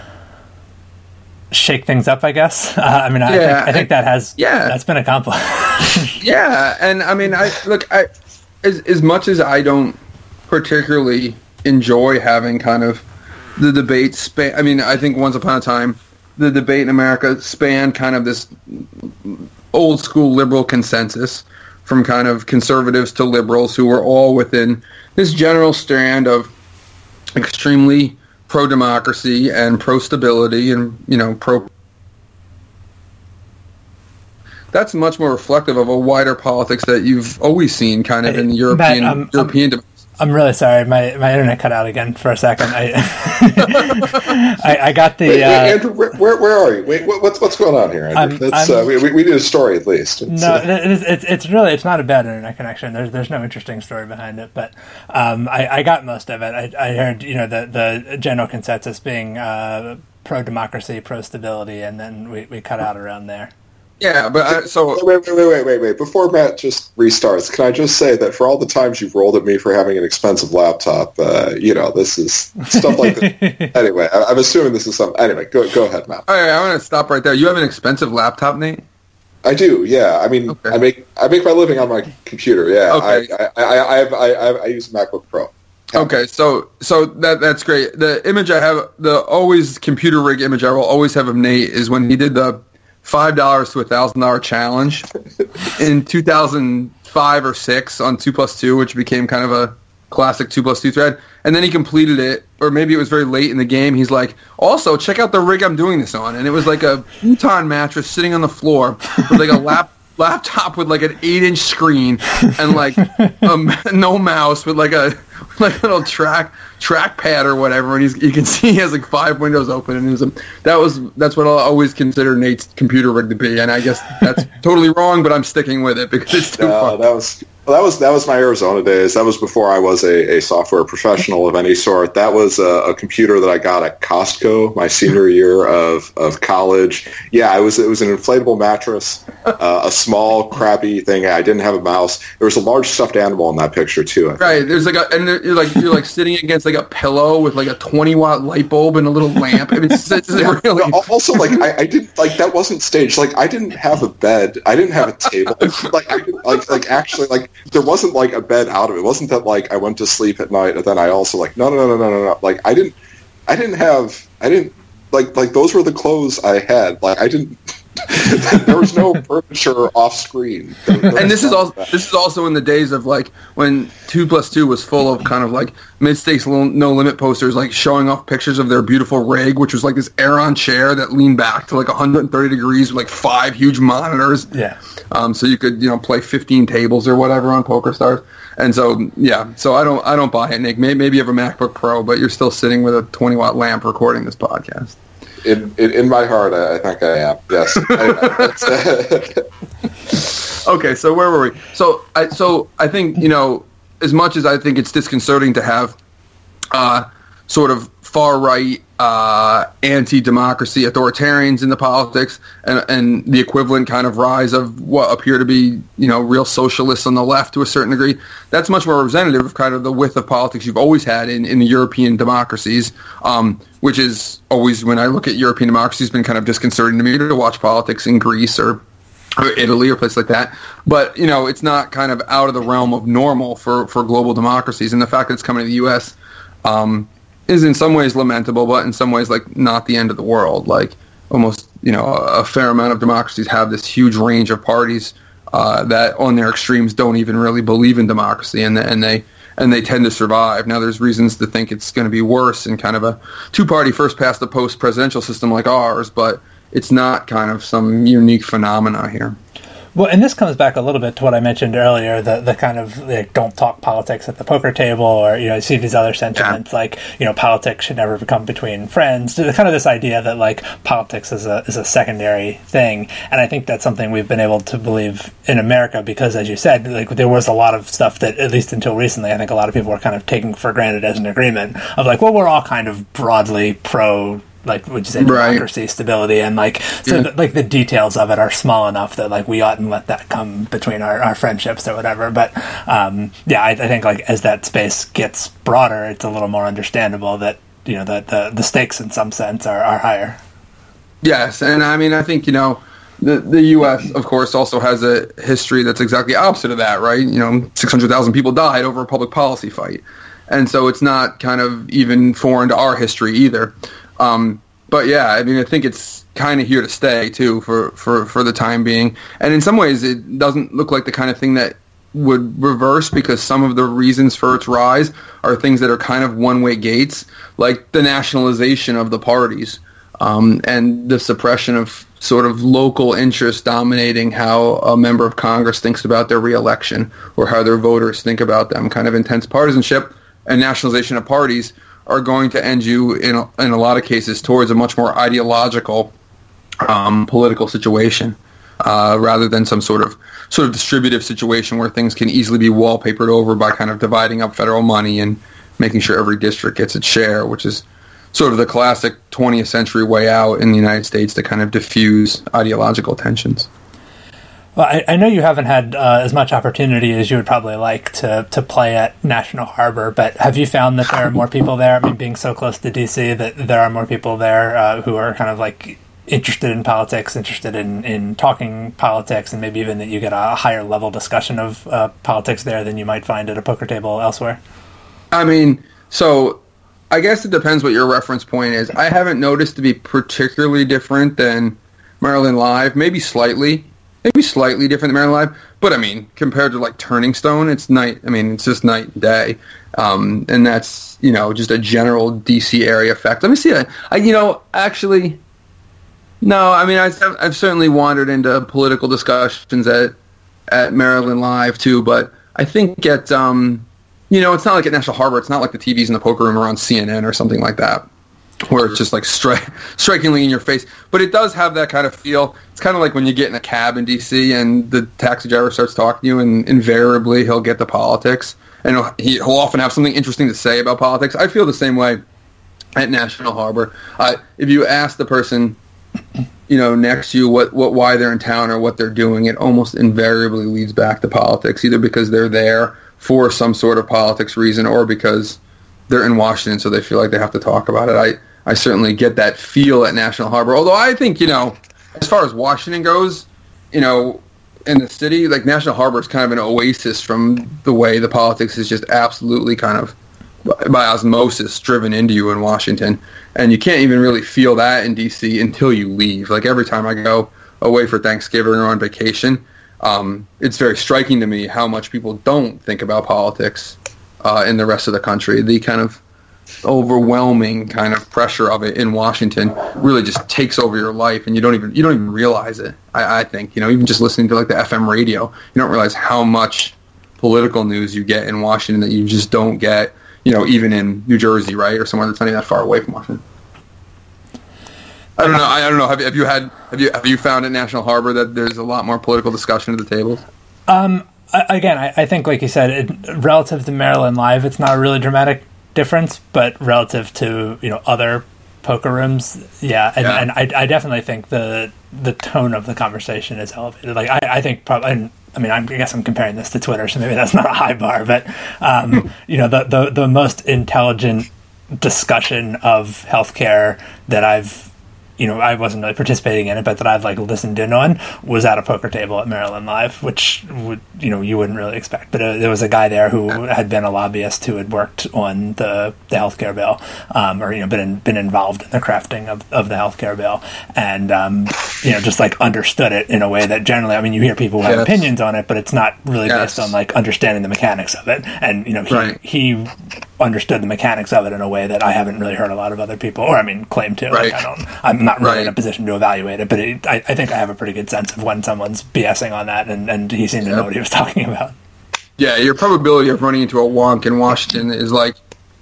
shake things up, I guess. Uh, I mean, I, yeah, think, I think that has yeah. that's been accomplished. Yeah, and I mean, I look, I as as much as I don't particularly enjoy having kind of the debate span. I mean, I think once upon a time, the debate in America spanned kind of this old school liberal consensus from kind of conservatives to liberals who were all within this general strand of extremely pro-democracy and pro-stability and, you know, pro... That's much more reflective of a wider politics that you've always seen kind of in the European... Matt, um, European debate. I'm really sorry. My my internet cut out again for a second. I I, I got the. Wait, uh, wait, Andrew, where, where where are you? Wait, what's what's going on here, Andrew? I'm, That's, I'm, uh, we, we need a story at least. It's, no, uh, it's, it's it's really it's not a bad internet connection. There's there's no interesting story behind it, but um, I, I got most of it. I, I heard you know the the general consensus being uh, pro democracy, pro stability, and then we, we cut out around there. Yeah, but I, so wait, wait, wait, wait, wait, wait. Before Matt just restarts, can I just say that for all the times you've rolled at me for having an expensive laptop, uh, you know, this is stuff like this. Anyway, I, I'm assuming this is something. Anyway, go go ahead, Matt. All right, I'm going to stop right there. You have an expensive laptop, Nate? I do. Yeah. I mean, okay. I make I make my living on my computer. Yeah. Okay. I I, I, I, have, I I use a MacBook Pro. Okay, so so that that's great. The image I have, the always computer rig image I will always have of Nate is when he did the five dollars to a thousand dollar challenge in two thousand five or six on two plus two, which became kind of a classic two plus two thread. And then he completed it, or maybe it was very late in the game. He's like, also check out the rig I'm doing this on, and it was like a futon mattress sitting on the floor with like a lap laptop with like an eight inch screen and like um, no mouse with like a like little track trackpad or whatever, and he's you can see he has like five windows open, and it was a, that was that's what I'll always consider Nate's computer rig to be, and I guess that's totally wrong, but I'm sticking with it because it's too uh, fun. That was. Well, that was that was my Arizona days. That was before I was a, a software professional of any sort. That was a, a computer that I got at Costco my senior year of, of college. Yeah, it was it was an inflatable mattress, uh, a small crappy thing. I didn't have a mouse. There was a large stuffed animal in that picture too. Right. There's like a and you're like you're like sitting against like a pillow with like a twenty watt light bulb and a little lamp. I mean, it's, it's yeah, really also like I, I didn't like that wasn't staged. Like I didn't have a bed. I didn't have a table. Like I didn't, like like actually like. There wasn't like a bed out of it. It wasn't that like I went to sleep at night and then I also like no no no no no no like I didn't I didn't have I didn't like like those were the clothes I had. Like I didn't there was no furniture off screen. There, there and this is also that. this is also in the days of like when two plus two was full of kind of like mid stakes no limit posters like showing off pictures of their beautiful rig, which was like this Aeron chair that leaned back to like one hundred thirty degrees with like five huge monitors. Yeah. Um, so you could you know play fifteen tables or whatever on PokerStars. And so yeah, so I don't I don't buy it, Nick. Maybe, maybe you have a MacBook Pro, but you're still sitting with a twenty watt lamp recording this podcast. In, in in my heart, I, I think I am. Yes. Okay, so where were we? So I so I think you know as much as I think it's disconcerting to have uh, sort of far right uh, anti-democracy authoritarians in the politics and and the equivalent kind of rise of what appear to be you know real socialists on the left to a certain degree. That's much more representative of kind of the width of politics you've always had in, in the European democracies, um, which is always, when I look at European democracies, been kind of disconcerting to me to watch politics in Greece or or Italy or places like that. But, you know, it's not kind of out of the realm of normal for, for global democracies. And the fact that it's coming to the U S um, is in some ways lamentable, but in some ways, like, not the end of the world. Like, almost, you know, a fair amount of democracies have this huge range of parties uh, that on their extremes don't even really believe in democracy, and, and they and they tend to survive. Now, there's reasons to think it's going to be worse in kind of a two-party first-past-the-post presidential system like ours, but it's not kind of some unique phenomena here. Well, and this comes back a little bit to what I mentioned earlier, the the kind of like, don't talk politics at the poker table, or, you know, see these other sentiments, yeah. like, you know, politics should never become between friends. Kind of this idea that, like, politics is a is a secondary thing. And I think that's something we've been able to believe in America because, as you said, like, there was a lot of stuff that, at least until recently, I think a lot of people were kind of taking for granted as an agreement of, like, well, we're all kind of broadly pro, like, would you say, democracy, right, stability, and, like, so yeah. the, like, the details of it are small enough that, like, we oughtn't let that come between our, our friendships or whatever. But um, yeah, I, I think, like, as that space gets broader, it's a little more understandable that, you know, the the, the stakes in some sense are, are higher. Yes, and I mean, I think, you know, the the U S, of course, also has a history that's exactly opposite of that, right? You know, six hundred thousand people died over a public policy fight. And so it's not kind of even foreign to our history either. Um, but yeah, I mean, I think it's kind of here to stay too for, for, for the time being. And in some ways, it doesn't look like the kind of thing that would reverse, because some of the reasons for its rise are things that are kind of one-way gates, like the nationalization of the parties um, and the suppression of sort of local interest dominating how a member of Congress thinks about their reelection or how their voters think about them. Kind of intense partisanship and nationalization of parties are going to end you in a, in a lot of cases towards a much more ideological um, political situation uh, rather than some sort of sort of distributive situation where things can easily be wallpapered over by kind of dividing up federal money and making sure every district gets its share, which is sort of the classic twentieth century way out in the United States to kind of diffuse ideological tensions. Well, I, I know you haven't had uh, as much opportunity as you would probably like to, to play at National Harbor, but have you found that there are more people there? I mean, being so close to D C, that there are more people there uh, who are kind of like interested in politics, interested in, in talking politics, and maybe even that you get a higher level discussion of uh, politics there than you might find at a poker table elsewhere? I mean, so I guess it depends what your reference point is. I haven't noticed to be particularly different than Maryland Live, maybe slightly. Maybe slightly different than Maryland Live, but I mean, compared to like Turning Stone, it's night. I mean, it's just night and day, um, and that's, you know, just a general D C area effect. Let me see. I, I you know, actually, no. I mean, I've, I've certainly wandered into political discussions at at Maryland Live too, but I think at um, you know, it's not like at National Harbor. It's not like the T Vs in the poker room are on C N N or something like that, where it's just like stri- strikingly in your face. But it does have that kind of feel. It's kind of like when you get in a cab in D C and the taxi driver starts talking to you, and invariably he'll get to politics, and he'll, he'll often have something interesting to say about politics. I feel the same way at National Harbor. Uh, if you ask the person, you know, next to you what, what why they're in town or what they're doing, it almost invariably leads back to politics, either because they're there for some sort of politics reason or because they're in Washington, so they feel like they have to talk about it. I, I certainly get that feel at National Harbor. Although I think, you know, as far as Washington goes, you know, in the city, like National Harbor is kind of an oasis from the way the politics is just absolutely kind of by osmosis driven into you in Washington. And you can't even really feel that in D C until you leave. Like every time I go away for Thanksgiving or on vacation, um, it's very striking to me how much people don't think about politics uh, in the rest of the country. The kind of overwhelming kind of pressure of it in Washington really just takes over your life, and you don't even you don't even realize it. I, I think, you know, even just listening to like the F M radio, you don't realize how much political news you get in Washington that you just don't get, you know, even in New Jersey, right, or somewhere that's not even that far away from Washington. I don't know. I don't know. Have you, have you had have you have you found at National Harbor that there's a lot more political discussion at the tables? Um, again, I, I think, like you said, it, relative to Maryland Live, it's not a really dramatic difference, but relative to, you know, other poker rooms, yeah, and, yeah. and I, I definitely think the the tone of the conversation is elevated. Like I, I think probably. I mean, I'm, I guess I'm comparing this to Twitter, so maybe that's not a high bar, but, um, you know, the, the, the most intelligent discussion of healthcare that I've, you know, I wasn't really participating in it, but that I've, like, listened in on was at a poker table at Maryland Live, which, would, you know, you wouldn't really expect. But uh, there was a guy there who had been a lobbyist who had worked on the, the healthcare bill, um, or, you know, been in, been involved in the crafting of, of the healthcare bill, and, um, you know, just, like, understood it in a way that generally, I mean, you hear people who have yes. opinions on it, but it's not really yes. based on, like, understanding the mechanics of it. And, you know, he, right. he understood the mechanics of it in a way that I haven't really heard a lot of other people, or, I mean, claim to. Right. Like, I don't, I'm not really right. in a position to evaluate it, but it, I, I think I have a pretty good sense of when someone's BSing on that, and, and he seemed to yep. know what he was talking about. Yeah, your probability of running into a wonk in Washington is like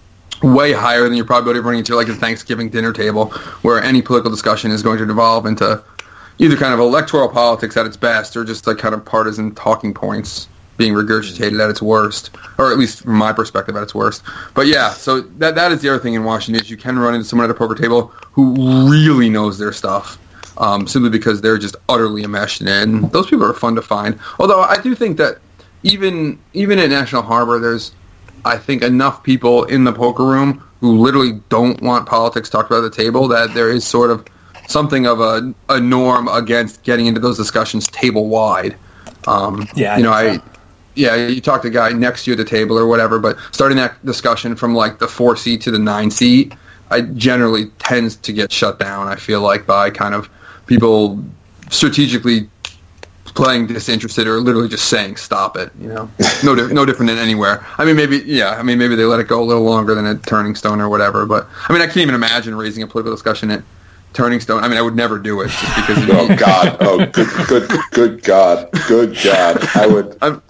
way higher than your probability of running into like a Thanksgiving dinner table, where any political discussion is going to devolve into either kind of electoral politics at its best, or just like kind of partisan talking points being regurgitated at its worst, or at least from my perspective at its worst. But yeah, so that that is the other thing in Washington, is you can run into someone at a poker table who really knows their stuff, um, simply because they're just utterly enmeshed in it. And those people are fun to find. Although I do think that even even at National Harbor, there's, I think, enough people in the poker room who literally don't want politics talked about at the table that there is sort of something of a, a norm against getting into those discussions table-wide. Um, yeah, I you know, so. I... Yeah, you talk to a guy next to you at the table or whatever, but starting that discussion from like the four seat to the nine seat, I generally tends to get shut down, I feel like, by kind of people strategically playing disinterested or literally just saying, stop it, you know? No, di- no different than anywhere. I mean, maybe, yeah, I mean, maybe they let it go a little longer than at Turning Stone or whatever, but I mean, I can't even imagine raising a political discussion at Turning Stone. I mean, I would never do it just because. Oh God! Oh, good, good, good God! Good God! I would. I'm,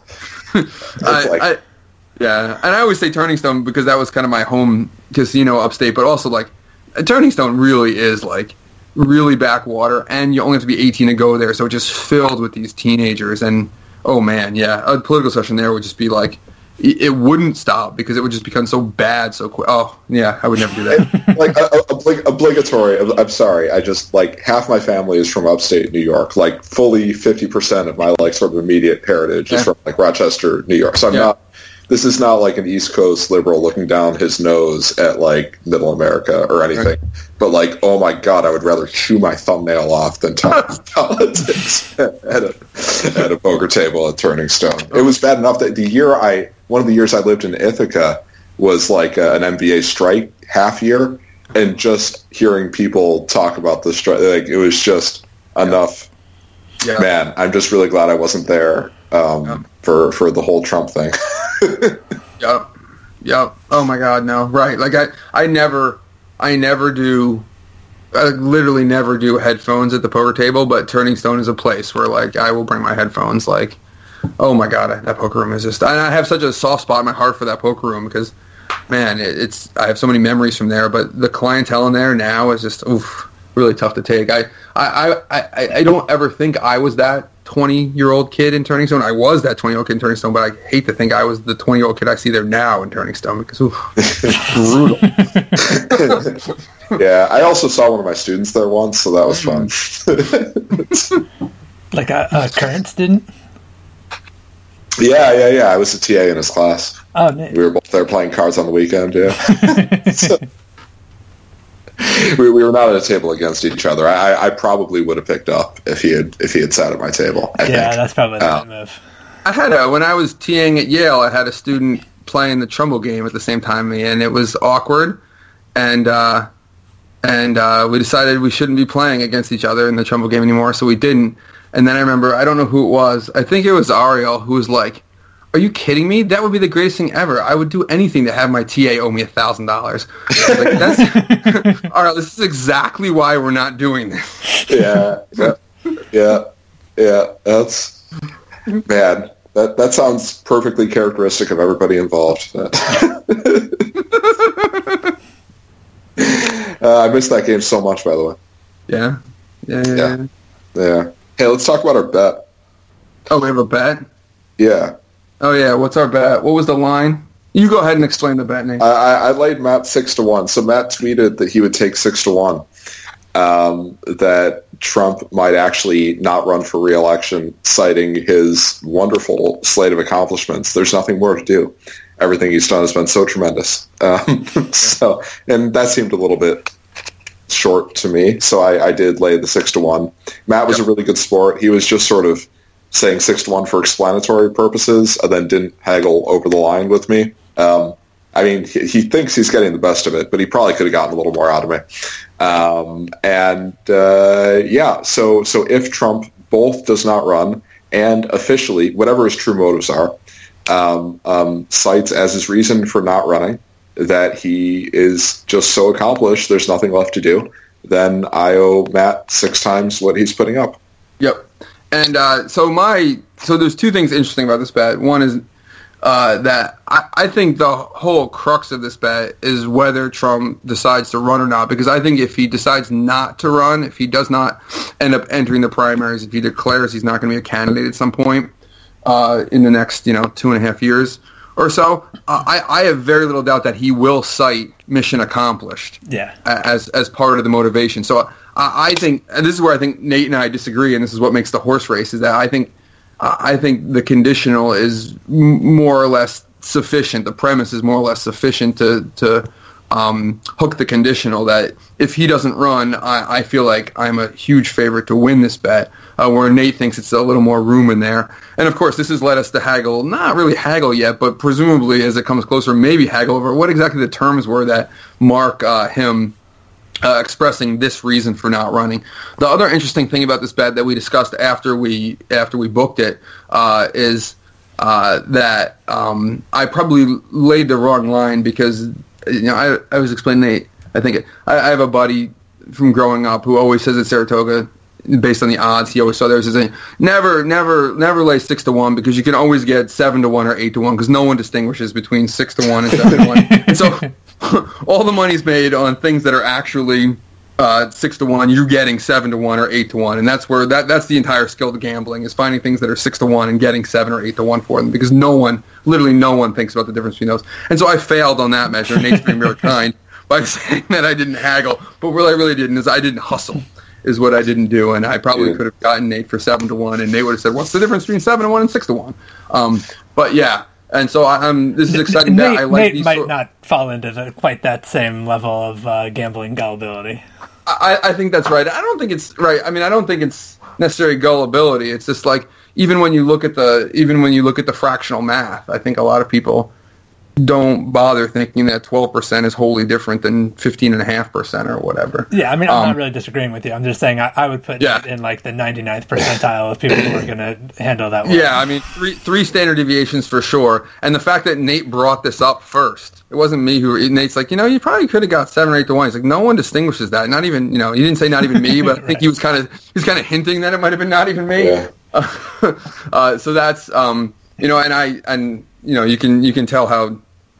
I, like, I, yeah, and I always say Turning Stone because that was kind of my home casino upstate, but also like Turning Stone really is like really backwater, and you only have to be eighteen to go there, so it's just filled with these teenagers, and oh man, yeah, a political session there would just be like, it wouldn't stop because it would just become so bad so quick. Oh, yeah, I would never do that. like uh, oblig- obligatory. I'm sorry. I just, like, half my family is from upstate New York. Like, fully fifty percent of my, like, sort of immediate heritage yeah. is from, like, Rochester, New York. So I'm yeah. not, this is not like an East Coast liberal looking down his nose at, like, Middle America or anything. Right. But, like, oh my God, I would rather chew my thumbnail off than talk politics at a, at a poker table at Turning Stone. It was bad enough that the year I, one of the years I lived in Ithaca was like a, an N B A strike half year, and just hearing people talk about the strike, like, it was just enough. Yeah. Man, I'm just really glad I wasn't there um, yeah. for, for the whole Trump thing. Yep. Yep. Oh my God, no. Right. Like I, I never, I never do, I literally never do headphones at the poker table, but Turning Stone is a place where like I will bring my headphones. Like oh my god, that poker room is just. And I have such a soft spot in my heart for that poker room because, man, it, it's I have so many memories from there. But the clientele in there now is just oof, really tough to take. I I, I, I, I don't ever think I was that twenty-year-old kid in Turning Stone. I was that twenty-year-old kid in Turning Stone, but I hate to think I was the twenty-year-old kid I see there now in Turning Stone because oof, it's brutal. Yeah, I also saw one of my students there once, so that was fun. Like a, a current student? Yeah, yeah, yeah. I was a T A in his class. Oh, nice. We were both there playing cards on the weekend, yeah. So, we, we were not at a table against each other. I, I probably would have picked up if he had if he had sat at my table. I yeah, think. that's probably the uh, right move. I had a, when I was TAing at Yale, I had a student playing the Trumbull game at the same time as me, and it was awkward, and uh, and uh, we decided we shouldn't be playing against each other in the Trumbull game anymore, so we didn't. And then I remember, I don't know who it was, I think it was Ariel, who was like, are you kidding me? That would be the greatest thing ever. I would do anything to have my T A owe me one thousand dollars. Like, that's, Ariel, this is exactly why we're not doing this. Yeah, yeah, yeah, yeah. That's, man, that, that sounds perfectly characteristic of everybody involved. Uh, I missed that game so much, by the way. Yeah. Yeah, yeah, Yeah. yeah. Yeah. Hey, let's talk about our bet. Oh, we have a bet? Yeah. Oh, yeah. What's our bet? What was the line? You go ahead and explain the bet, Nate. I, I, I laid Matt six to one. So Matt tweeted that he would take six to one. Um, that Trump might actually not run for re-election, citing his wonderful slate of accomplishments. There's nothing more to do. Everything he's done has been so tremendous. Um, so, and that seemed a little bit short to me. So I, I did lay the six to one. Matt was yep. a really good sport. He was just sort of saying six to one for explanatory purposes, and then didn't haggle over the line with me. Um, I mean, he, he thinks he's getting the best of it, but he probably could have gotten a little more out of me. Um, and uh, yeah, so so if Trump both does not run and officially, whatever his true motives are, um, um, cites as his reason for not running that he is just so accomplished, there's nothing left to do, then I owe Matt six times what he's putting up. Yep. And uh, so my so there's two things interesting about this bet. One is uh, that I, I think the whole crux of this bet is whether Trump decides to run or not. Because I think if he decides not to run, if he does not end up entering the primaries, if he declares he's not going to be a candidate at some point uh, in the next you know two and a half years or so, uh, I, I have very little doubt that he will cite mission accomplished. Yeah. as as part of the motivation. So. I think, and this is where I think Nate and I disagree, and this is what makes the horse race, is that I think uh, I think the conditional is m- more or less sufficient. The premise is more or less sufficient to to um, hook the conditional, that if he doesn't run, I, I feel like I'm a huge favorite to win this bet, uh, where Nate thinks it's a little more room in there. And, of course, this has led us to haggle, not really haggle yet, but presumably as it comes closer, maybe haggle over what exactly the terms were that mark uh, him Uh, expressing this reason for not running. The other interesting thing about this bet that we discussed after we after we booked it uh, is uh, that um, I probably laid the wrong line because you know I, I was explaining Nate, I think it, I, I have a buddy from growing up who always says at Saratoga, based on the odds, he always saw there, says never never never lay six to one because you can always get seven to one or eight to one because no one distinguishes between six to one and seven to one. And so all the money's made on things that are actually uh, six to one. You're getting seven to one or eight to one, and that's where that that's the entire skill of gambling, is finding things that are six to one and getting seven or eight to one for them, because no one, literally no one, thinks about the difference between those. And so I failed on that measure. Nate's being very kind by saying that I didn't haggle, but what I really didn't is I didn't hustle, is what I didn't do, and I probably yeah. could have gotten Nate for seven to one, and Nate would have said, "What's the difference between seven to one and six to one?" Um, but yeah. And so I, I'm. This is exciting. Nate, that I like Nate these might sort- not fall into the, quite that same level of uh, gambling gullibility. I, I think that's right. I don't think it's right. I mean, I don't think it's necessarily gullibility. It's just like even when you look at the even when you look at the fractional math, I think a lot of people don't bother thinking that twelve percent is wholly different than fifteen point five percent or whatever. Yeah, I mean, I'm um, not really disagreeing with you. I'm just saying I, I would put yeah. it in like the ninety-ninth percentile of people who are going to handle that well. Yeah, I mean, three three standard deviations for sure. And the fact that Nate brought this up first, it wasn't me who, Nate's like, you know, you probably could have got seven or eight to one. He's like, no one distinguishes that. Not even, you know, he didn't say not even me, but I think right. he was kind of, he was kind of hinting that it might have been not even me. Yeah. uh, so that's um, you know, and I and you know, you can you can tell how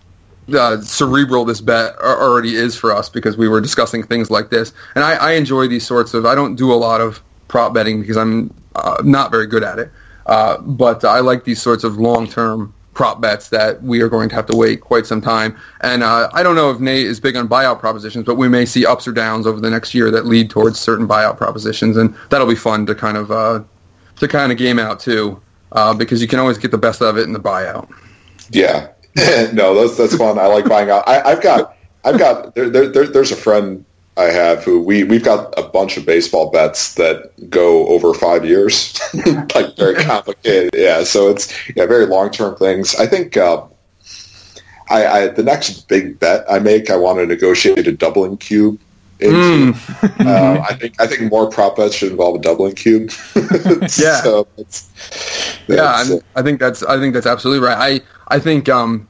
uh, cerebral this bet already is for us because we were discussing things like this, and I, I enjoy these sorts of. I don't do a lot of prop betting because I'm uh, not very good at it, uh, but I like these sorts of long term prop bets that we are going to have to wait quite some time. And uh, I don't know if Nate is big on buyout propositions, but we may see ups or downs over the next year that lead towards certain buyout propositions, and that'll be fun to kind of uh, to kind of game out too, uh, because you can always get the best of it in the buyout. Yeah, no, that's that's fun. I like buying out. I, I've got I've got there, there, there there's a friend I have who we we've got a bunch of baseball bets that go over five years, like very complicated. Yeah, so it's yeah very long term things. I think uh, I, I the next big bet I make, I want to negotiate a doubling cube. Into, mm. uh, I think I think more prop bets should involve a doubling cube. yeah, so it's, it's, yeah, and I think that's I think that's absolutely right. I I think um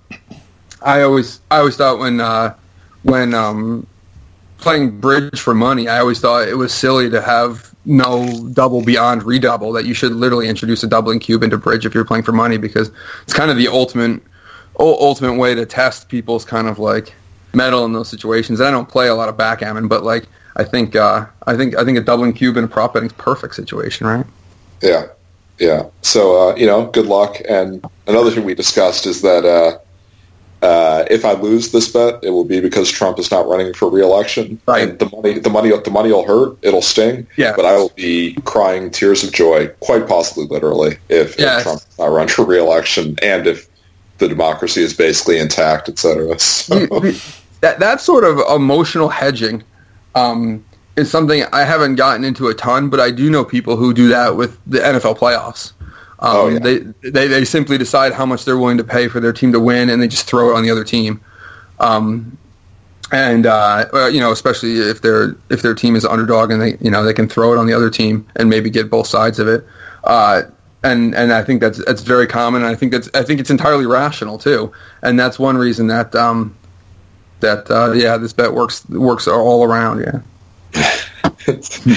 I always I always thought when uh, when um. playing bridge for money, I always thought it was silly to have no double beyond redouble, that you should literally introduce a doubling cube into bridge if you're playing for money, because it's kind of the ultimate ultimate way to test people's kind of like metal in those situations. And I don't play a lot of backgammon, but like I think uh, I think I think a doubling cube in a prop betting is perfect situation, right? Yeah, yeah. So uh, you know, good luck. And another thing we discussed is that uh, Uh, if I lose this bet, it will be because Trump is not running for re-election. Right. And the money, the money, the money will hurt. It'll sting. Yeah. But I will be crying tears of joy, quite possibly literally, if, yes. if Trump does not run for re-election, and if the democracy is basically intact, et cetera. So. that that sort of emotional hedging um, is something I haven't gotten into a ton, but I do know people who do that with the N F L playoffs. Um, oh, yeah. they, they they simply decide how much they're willing to pay for their team to win, and they just throw it on the other team. Um, and uh, you know, especially if their if their team is underdog, and they you know they can throw it on the other team and maybe get both sides of it. Uh, and and I think that's that's very common. And I think that's I think it's entirely rational too. And that's one reason that um, that uh, yeah, this bet works works all around. Yeah.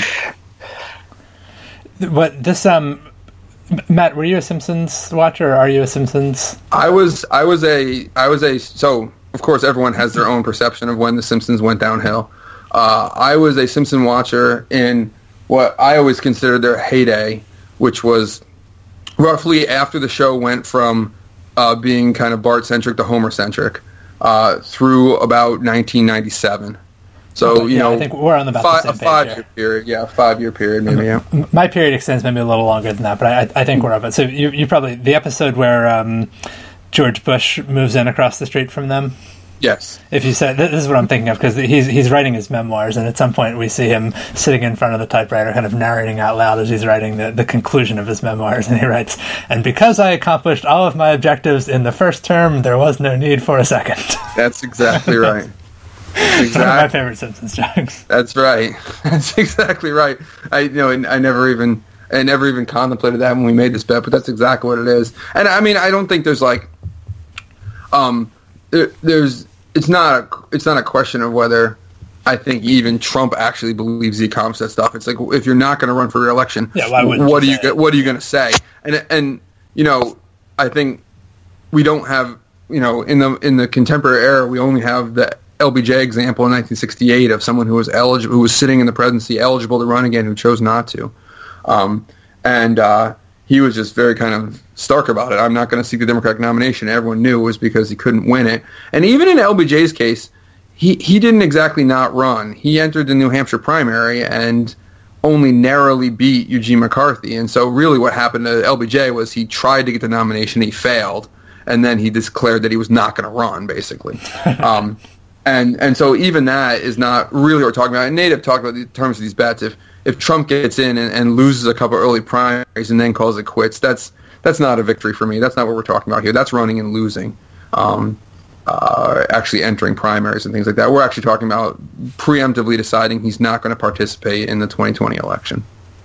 What this um. Matt, were you a Simpsons watcher, or are you a Simpsons? I was. I was a. I was a. So, of course, everyone has their own perception of when the Simpsons went downhill. Uh, I was a Simpson watcher in what I always considered their heyday, which was roughly after the show went from uh, being kind of Bart-centric to Homer-centric uh, through about nineteen ninety-seven. So, oh, you yeah, know, I think we're on the about five, the same a five-year here. period. Yeah, five-year period, maybe, yeah. My period extends maybe a little longer than that, but I, I think we're up it. So you, you probably, the episode where um, George Bush moves in across the street from them? Yes. If you said, this is what I'm thinking of, because he's he's writing his memoirs, and at some point we see him sitting in front of the typewriter kind of narrating out loud as he's writing the, the conclusion of his memoirs, and he writes, "And because I accomplished all of my objectives in the first term, there was no need for a second." That's exactly right. Exactly. It's one of my favorite Simpsons jokes. That's right. That's exactly right. I you know I never even I never even contemplated that when we made this bet, but that's exactly what it is. And I mean, I don't think there's like um there, there's it's not a it's not a question of whether I think even Trump actually believes he accomplished that stuff. It's like, if you're not going to run for re-election, yeah, why wouldn't what you are you say what are you going to say? And and you know, I think we don't have you know in the in the contemporary era we only have the L B J example in nineteen sixty-eight of someone who was eligible, who was sitting in the presidency, eligible to run again, who chose not to, um, and uh, he was just very kind of stark about it. I'm not going to seek the Democratic nomination. Everyone knew it was because he couldn't win it. And even in L B J's case, he he didn't exactly not run. He entered the New Hampshire primary and only narrowly beat Eugene McCarthy. And so really, what happened to L B J was he tried to get the nomination, he failed, and then he declared that he was not going to run, basically. Um, And and so even that is not really what we're talking about. And Nate have talked about the terms of these bets. If if Trump gets in and, and loses a couple early primaries and then calls it quits, that's that's not a victory for me. That's not what we're talking about here. That's running and losing, um, uh, actually entering primaries and things like that. We're actually talking about preemptively deciding he's not going to participate in the twenty twenty election.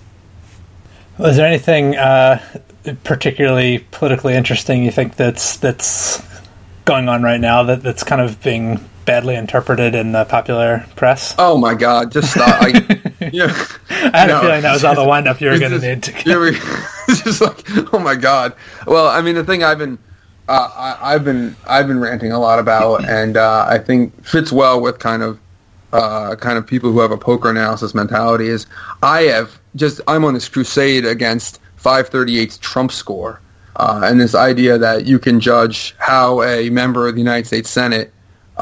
Was there anything uh, particularly politically interesting you think that's that's going on right now that, that's kind of being badly interpreted in the popular press? Oh my God! Just stop. I, yeah, I had no. a feeling that was all the wind-up you were going to need to get. Here we, It's just like, oh my God. Well, I mean, the thing I've been, uh, I, I've been, I've been ranting a lot about, and uh, I think fits well with kind of, uh, kind of people who have a poker analysis mentality. Is I have just, I'm on this crusade against five thirty-eight's Trump score, uh, and this idea that you can judge how a member of the United States Senate,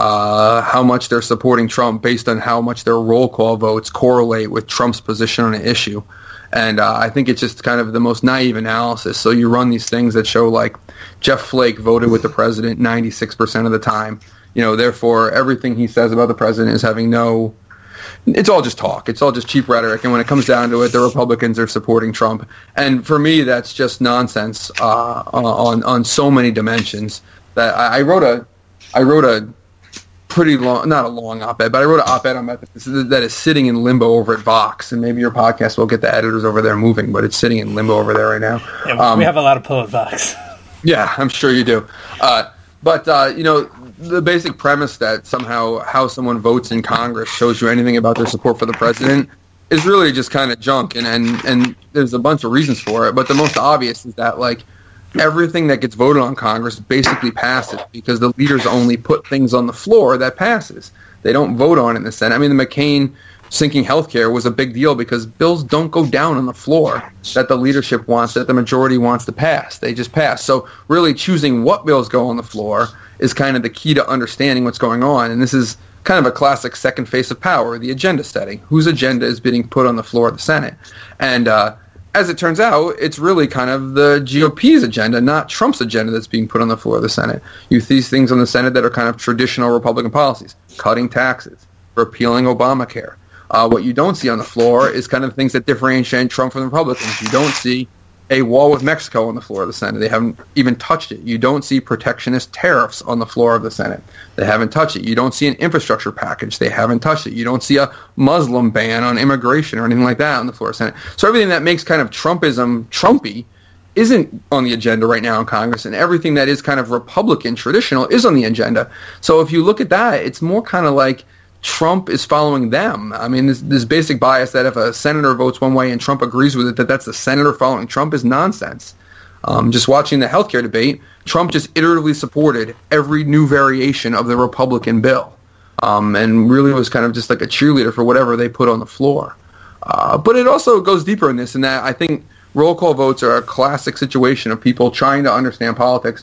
uh, how much they're supporting Trump based on how much their roll call votes correlate with Trump's position on an issue. And uh, I think it's just kind of the most naive analysis. So you run these things that show like Jeff Flake voted with the president ninety-six percent of the time. You know, therefore, everything he says about the president is having no – it's all just talk. It's all just cheap rhetoric. And when it comes down to it, the Republicans are supporting Trump. And for me, that's just nonsense uh, on on so many dimensions. That I, I wrote a I wrote a – pretty long, not a long op-ed, but I wrote an op-ed on that that is sitting in limbo over at Vox, and maybe your podcast will get the editors over there moving, but it's sitting in limbo over there right now. Yeah, um, we have a lot of pull at Vox. Yeah, I'm sure you do. Uh, but, uh, you know, the basic premise that somehow how someone votes in Congress shows you anything about their support for the president is really just kind of junk, and, and, and there's a bunch of reasons for it, but the most obvious is that, like, everything that gets voted on Congress basically passes because the leaders only put things on the floor that passes. They don't vote on it in the Senate. I mean, the McCain sinking healthcare was a big deal because bills don't go down on the floor that the leadership wants, that the majority wants to pass. They just pass. So really choosing what bills go on the floor is kind of the key to understanding what's going on. And this is kind of a classic second face of power, the agenda setting. Whose agenda is being put on the floor of the Senate? And, uh, as it turns out, it's really kind of the G O P's agenda, not Trump's agenda that's being put on the floor of the Senate. You see things on the Senate that are kind of traditional Republican policies, cutting taxes, repealing Obamacare. Uh, what you don't see on the floor is kind of things that differentiate Trump from the Republicans. You don't see a wall with Mexico on the floor of the Senate. They haven't even touched it. You don't see protectionist tariffs on the floor of the Senate. They haven't touched it. You don't see an infrastructure package. They haven't touched it. You don't see a Muslim ban on immigration or anything like that on the floor of the Senate. So everything that makes kind of Trumpism Trumpy isn't on the agenda right now in Congress, and everything that is kind of Republican traditional is on the agenda. So if you look at that, it's more kind of like Trump is following them. I mean, this, this basic bias that if a senator votes one way and Trump agrees with it, that that's the senator following Trump is nonsense. Um, just watching the healthcare debate, Trump just iteratively supported every new variation of the Republican bill, um, and really was kind of just like a cheerleader for whatever they put on the floor. Uh, but it also goes deeper in this, in that I think roll call votes are a classic situation of people trying to understand politics.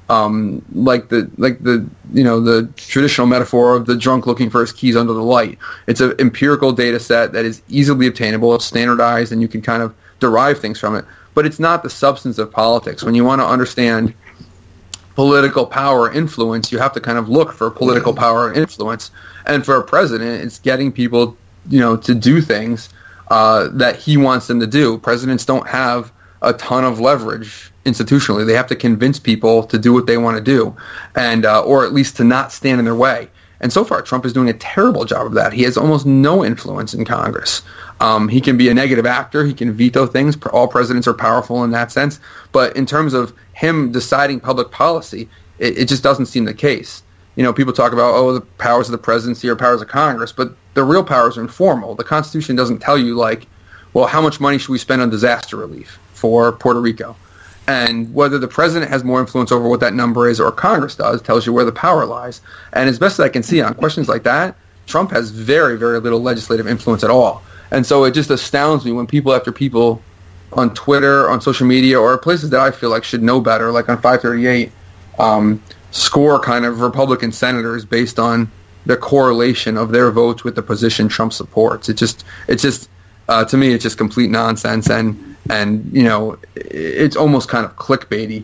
Um, like the like the you know the traditional metaphor of the drunk looking for his keys under the light. It's an empirical data set that is easily obtainable, it's standardized, and you can kind of derive things from it. But it's not the substance of politics. When you want to understand political power influence, you have to kind of look for political power influence. And for a president, it's getting people, you know, to do things uh, that he wants them to do. Presidents don't have a ton of leverage institutionally. They have to convince people to do what they want to do, and uh, or at least to not stand in their way. And so far, Trump is doing a terrible job of that. He has almost no influence in Congress. Um, he can be a negative actor. He can veto things. All presidents are powerful in that sense. But in terms of him deciding public policy, it, it just doesn't seem the case. You know, people talk about, oh, the powers of the presidency or powers of Congress, but the real powers are informal. The Constitution doesn't tell you, like, well, how much money should we spend on disaster relief for Puerto Rico? And whether the president has more influence over what that number is or Congress does tells you where the power lies. And as best as I can see on questions like that, Trump has very, very little legislative influence at all. And so it just astounds me when people after people on Twitter, on social media, or places that I feel like should know better, like on five thirty-eight, um, score kind of Republican senators based on the correlation of their votes with the position Trump supports. It just, it's just, uh, to me, it's just complete nonsense. And, and you know, it's almost kind of clickbaity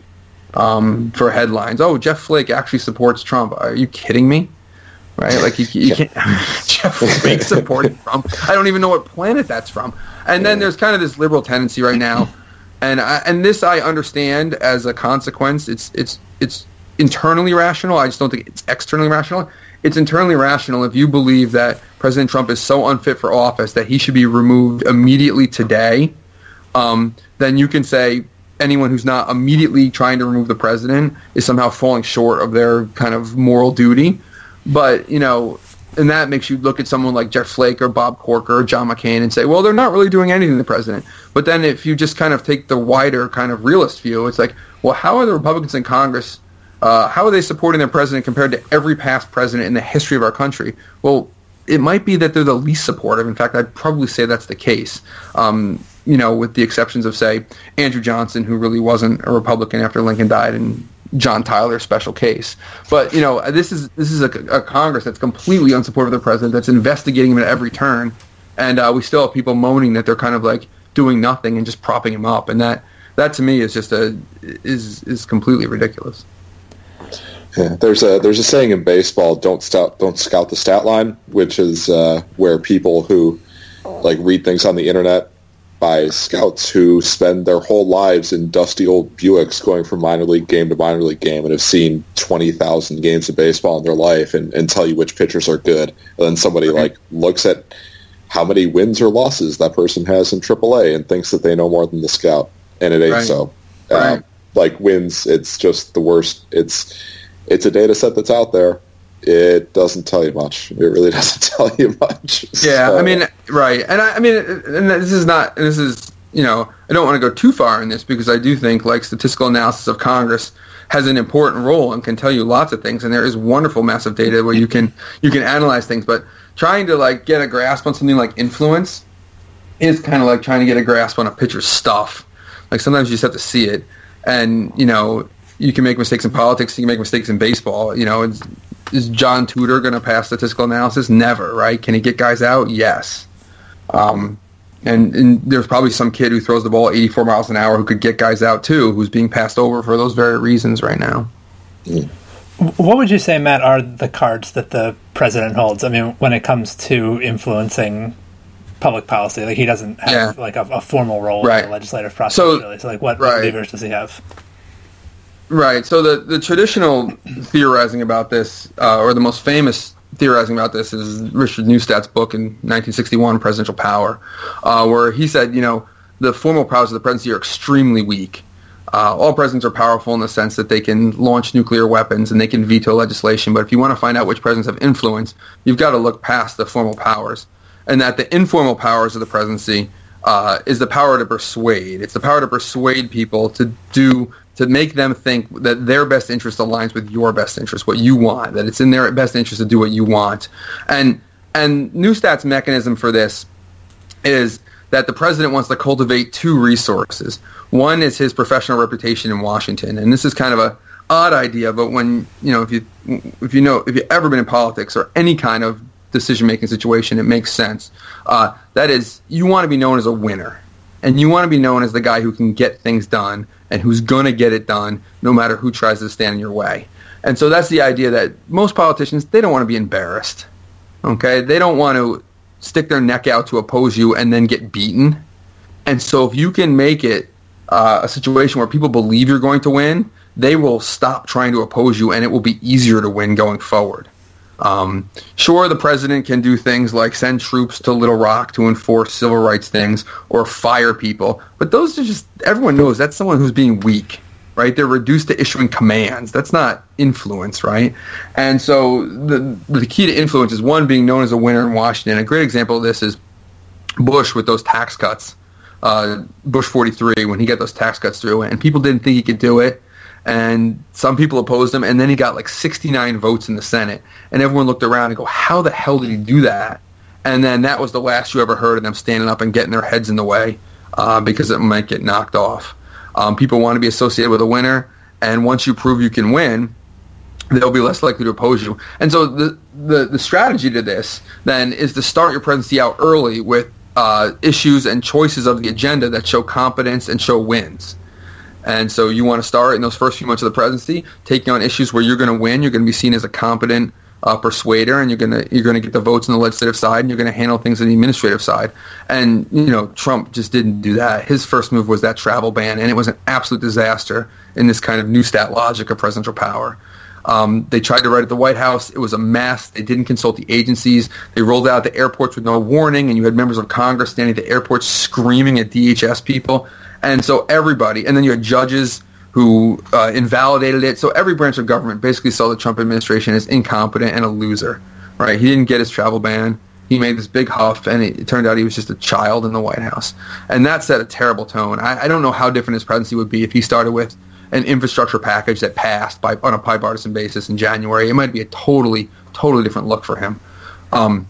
um, for headlines. Oh, Jeff Flake actually supports Trump. Are you kidding me? Right? Like, you, you can't, Jeff Flake supporting Trump. I don't even know what planet that's from. And then there's kind of this liberal tendency right now. And I, and this I understand as a consequence. It's it's it's internally rational. I just don't think it's externally rational. It's internally rational if you believe that President Trump is so unfit for office that he should be removed immediately today. Um, then you can say anyone who's not immediately trying to remove the president is somehow falling short of their kind of moral duty. But, you know, and that makes you look at someone like Jeff Flake or Bob Corker or John McCain and say, well, they're not really doing anything to the president. But then if you just kind of take the wider kind of realist view, it's like, well, how are the Republicans in Congress, uh, how are they supporting their president compared to every past president in the history of our country? Well, it might be that they're the least supportive. In fact, I'd probably say that's the case, um, you know, with the exceptions of, say, Andrew Johnson, who really wasn't a Republican after Lincoln died, and John Tyler's special case. But, you know, this is this is a, a Congress that's completely unsupportive of the president, that's investigating him at every turn, and uh, we still have people moaning that they're kind of like doing nothing and just propping him up, and that that to me is just a is is completely ridiculous. Yeah, there's a there's a saying in baseball: don't scout don't scout the stat line, which is uh, where people who like read things on the internet by scouts who spend their whole lives in dusty old Buicks going from minor league game to minor league game and have seen twenty thousand games of baseball in their life and, and tell you which pitchers are good. And then somebody like looks at how many wins or losses that person has in triple A and thinks that they know more than the scout. And it ain't Right. so. Right. Uh, like wins, it's just the worst. It's it's a data set that's out there. It doesn't tell you much. It really doesn't tell you much. Yeah, So- I mean, right, and I, I mean, and this is not, this is, you know, I don't want to go too far in this because I do think like statistical analysis of Congress has an important role and can tell you lots of things, and there is wonderful massive data where you can you can analyze things, but trying to like get a grasp on something like influence is kind of like trying to get a grasp on a pitcher's stuff. Like sometimes you just have to see it, and you know, you can make mistakes in politics, you can make mistakes in baseball. You know, it's, is John Tudor going to pass statistical analysis? Never, right? Can he get guys out? Yes. Um, and, and there's probably some kid who throws the ball eighty-four miles an hour who could get guys out too, who's being passed over for those very reasons right now. What would you say, Matt, are the cards that the president holds? I mean, when it comes to influencing public policy, like he doesn't have Yeah. like a, a formal role Right. in the legislative process, So- really. So, like, what right. levers does he have? Right. So the, the traditional theorizing about this, uh, or the most famous theorizing about this, is Richard Neustadt's book in nineteen sixty-one, Presidential Power, uh, where he said, you know, the formal powers of the presidency are extremely weak. Uh, all presidents are powerful in the sense that they can launch nuclear weapons and they can veto legislation. But if you want to find out which presidents have influence, you've got to look past the formal powers. And that the informal powers of the presidency uh, is the power to persuade. It's the power to persuade people to do, to make them think that their best interest aligns with your best interest, what you want, that it's in their best interest to do what you want. And and Neustadt's mechanism for this is that the president wants to cultivate two resources. One is his professional reputation in Washington, and this is kind of a odd idea, but when, you know, if you if you know if you've ever been in politics or any kind of decision-making situation, it makes sense. Uh, that is, you want to be known as a winner, and you want to be known as the guy who can get things done and who's going to get it done no matter who tries to stand in your way. And so that's the idea that most politicians, they don't want to be embarrassed. Okay? They don't want to stick their neck out to oppose you and then get beaten. And so if you can make it uh, a situation where people believe you're going to win, they will stop trying to oppose you, and it will be easier to win going forward. Um, sure, the president can do things like send troops to Little Rock to enforce civil rights things or fire people, but those are just, everyone knows that's someone who's being weak, right? They're reduced to issuing commands. That's not influence, right? And so the the key to influence is, one, being known as a winner in Washington. A great example of this is Bush with those tax cuts, uh, Bush forty-three, when he got those tax cuts through, and people didn't think he could do it. And some people opposed him, and then he got like sixty-nine votes in the Senate. And everyone looked around and go, how the hell did he do that? And then that was the last you ever heard of them standing up and getting their heads in the way uh, because it might get knocked off. Um, people want to be associated with a winner, and once you prove you can win, they'll be less likely to oppose you. And so the, the, the strategy to this, then, is to start your presidency out early with uh, issues and choices of the agenda that show competence and show wins. And so you want to start in those first few months of the presidency taking on issues where you're going to win. You're going to be seen as a competent uh, persuader, and you're going to you're going to get the votes on the legislative side, and you're going to handle things on the administrative side. And you know, Trump just didn't do that. His first move was that travel ban, and it was an absolute disaster in this kind of Neustat logic of presidential power. Um, they tried to write at the White House. It was a mess. They didn't consult the agencies. They rolled out the airports with no warning, and you had members of Congress standing at the airports screaming at D H S people. And so everybody, and then you had judges who uh, invalidated it. So every branch of government basically saw the Trump administration as incompetent and a loser. right? He didn't get his travel ban. He made this big huff, and it, it turned out he was just a child in the White House. And that set a terrible tone. I, I don't know how different his presidency would be if he started with an infrastructure package that passed by, on a bipartisan basis in January. It might be a totally, totally different look for him. Um,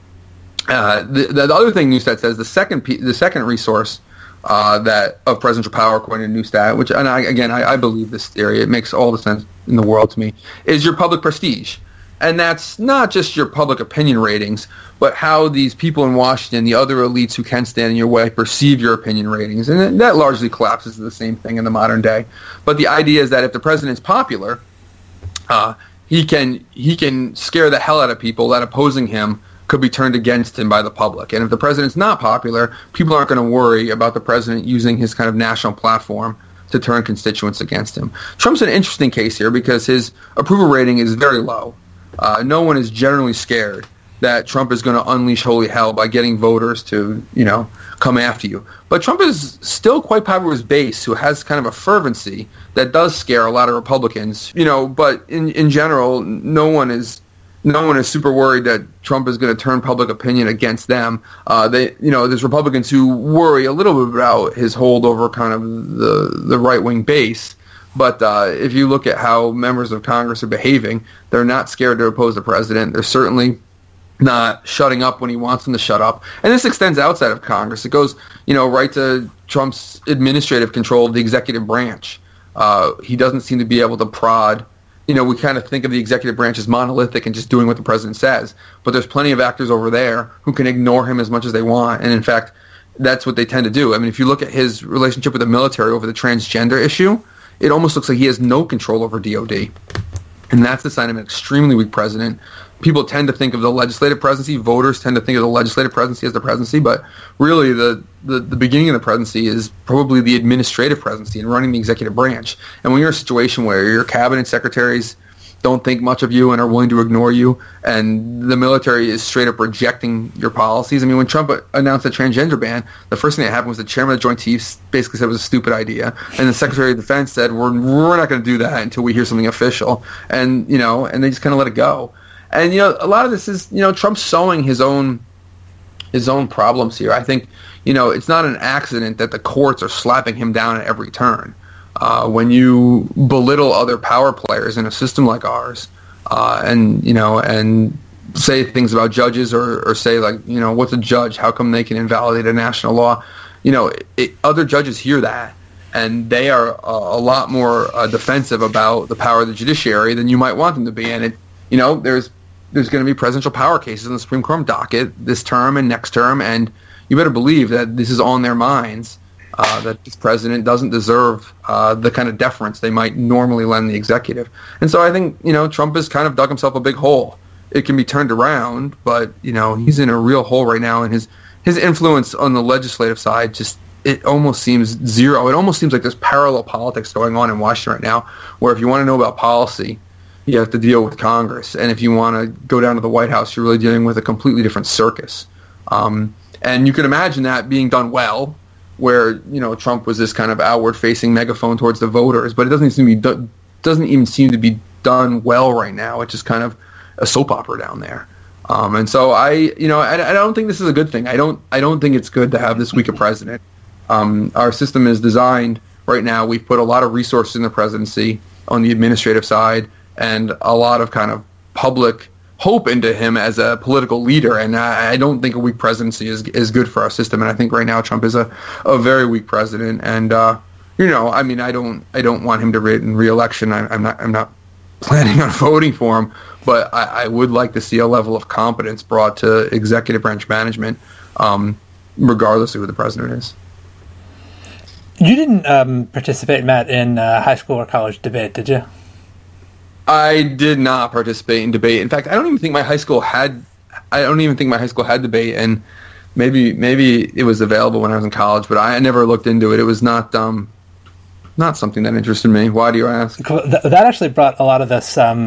uh, the, the other thing Neustadt says, the second the second resource uh, that of presidential power, according to Neustadt, which, and I, again, I, I believe this theory, it makes all the sense in the world to me, is your public prestige. And that's not just your public opinion ratings, but how these people in Washington, the other elites who can stand in your way, perceive your opinion ratings. And that largely collapses to the same thing in the modern day. But the idea is that if the president's popular, uh, he can he can scare the hell out of people that opposing him could be turned against him by the public. And if the president's not popular, people aren't going to worry about the president using his kind of national platform to turn constituents against him. Trump's an interesting case here because his approval rating is very low. Uh, no one is generally scared that Trump is going to unleash holy hell by getting voters to, you know, come after you. But Trump is still quite popular with his base, who has kind of a fervency that does scare a lot of Republicans. You know, but in in general, no one is no one is super worried that Trump is going to turn public opinion against them. Uh, they, you know, there's Republicans who worry a little bit about his hold over kind of the the right wing base. But uh, if you look at how members of Congress are behaving, they're not scared to oppose the president. They're certainly not shutting up when he wants them to shut up. And this extends outside of Congress. It goes, you know, right to Trump's administrative control of the executive branch. Uh, he doesn't seem to be able to prod. You know, we kind of think of the executive branch as monolithic and just doing what the president says. But there's plenty of actors over there who can ignore him as much as they want. And in fact, that's what they tend to do. I mean, if you look at his relationship with the military over the transgender issue, it almost looks like he has no control over D O D. And that's the sign of an extremely weak president. People tend to think of the legislative presidency. Voters tend to think of the legislative presidency as the presidency. But really, the, the, the beginning of the presidency is probably the administrative presidency and running the executive branch. And when you're in a situation where your cabinet secretaries don't think much of you and are willing to ignore you, and the military is straight up rejecting your policies. I mean, when Trump announced the transgender ban, the first thing that happened was the chairman of the Joint Chiefs basically said it was a stupid idea, and the Secretary of Defense said, we're, we're not going to do that until we hear something official, and, you know, and they just kind of let it go. And, you know, a lot of this is, you know, Trump sowing his own his own problems here. I think, you know, it's not an accident that the courts are slapping him down at every turn. Uh, when you belittle other power players in a system like ours, uh, and you know, and say things about judges, or, or say like, you know, what's a judge? How come they can invalidate a national law? You know, it, it, other judges hear that, and they are uh, a lot more uh, defensive about the power of the judiciary than you might want them to be. And it, you know, there's there's going to be presidential power cases in the Supreme Court docket this term and next term, and you better believe that this is on their minds. Uh, that this president doesn't deserve uh, the kind of deference they might normally lend the executive. And so I think, you know, Trump has kind of dug himself a big hole. It can be turned around, but, you know, he's in a real hole right now, and his, his influence on the legislative side just, it almost seems zero. It almost seems like there's parallel politics going on in Washington right now, where if you want to know about policy, you have to deal with Congress. And if you want to go down to the White House, you're really dealing with a completely different circus. Um, and you can imagine that being done well, where, you know, Trump was this kind of outward-facing megaphone towards the voters, but it doesn't seem to be do- doesn't even seem to be done well right now. It's just kind of a soap opera down there, um, and so I, you know, I, I don't think this is a good thing. I don't, I don't think it's good to have this weak a president. Um, our system is designed right now. We've put a lot of resources in the presidency on the administrative side, and a lot of kind of public hope into him as a political leader, and I, I don't think a weak presidency is is good for our system. And I think right now Trump is a, a very weak president. And uh, you know, I mean, I don't I don't want him to re- in re-election. I, I'm not I'm not planning on voting for him, but I, I would like to see a level of competence brought to executive branch management, um, regardless of who the president is. You didn't um, participate, Matt, in uh, high school or college debate, did you? I did not participate in debate. In fact, I don't even think my high school had. I don't even think my high school had debate, and maybe maybe it was available when I was in college, but I never looked into it. It was not um, not something that interested me. Why do you ask? That actually brought a lot of this um,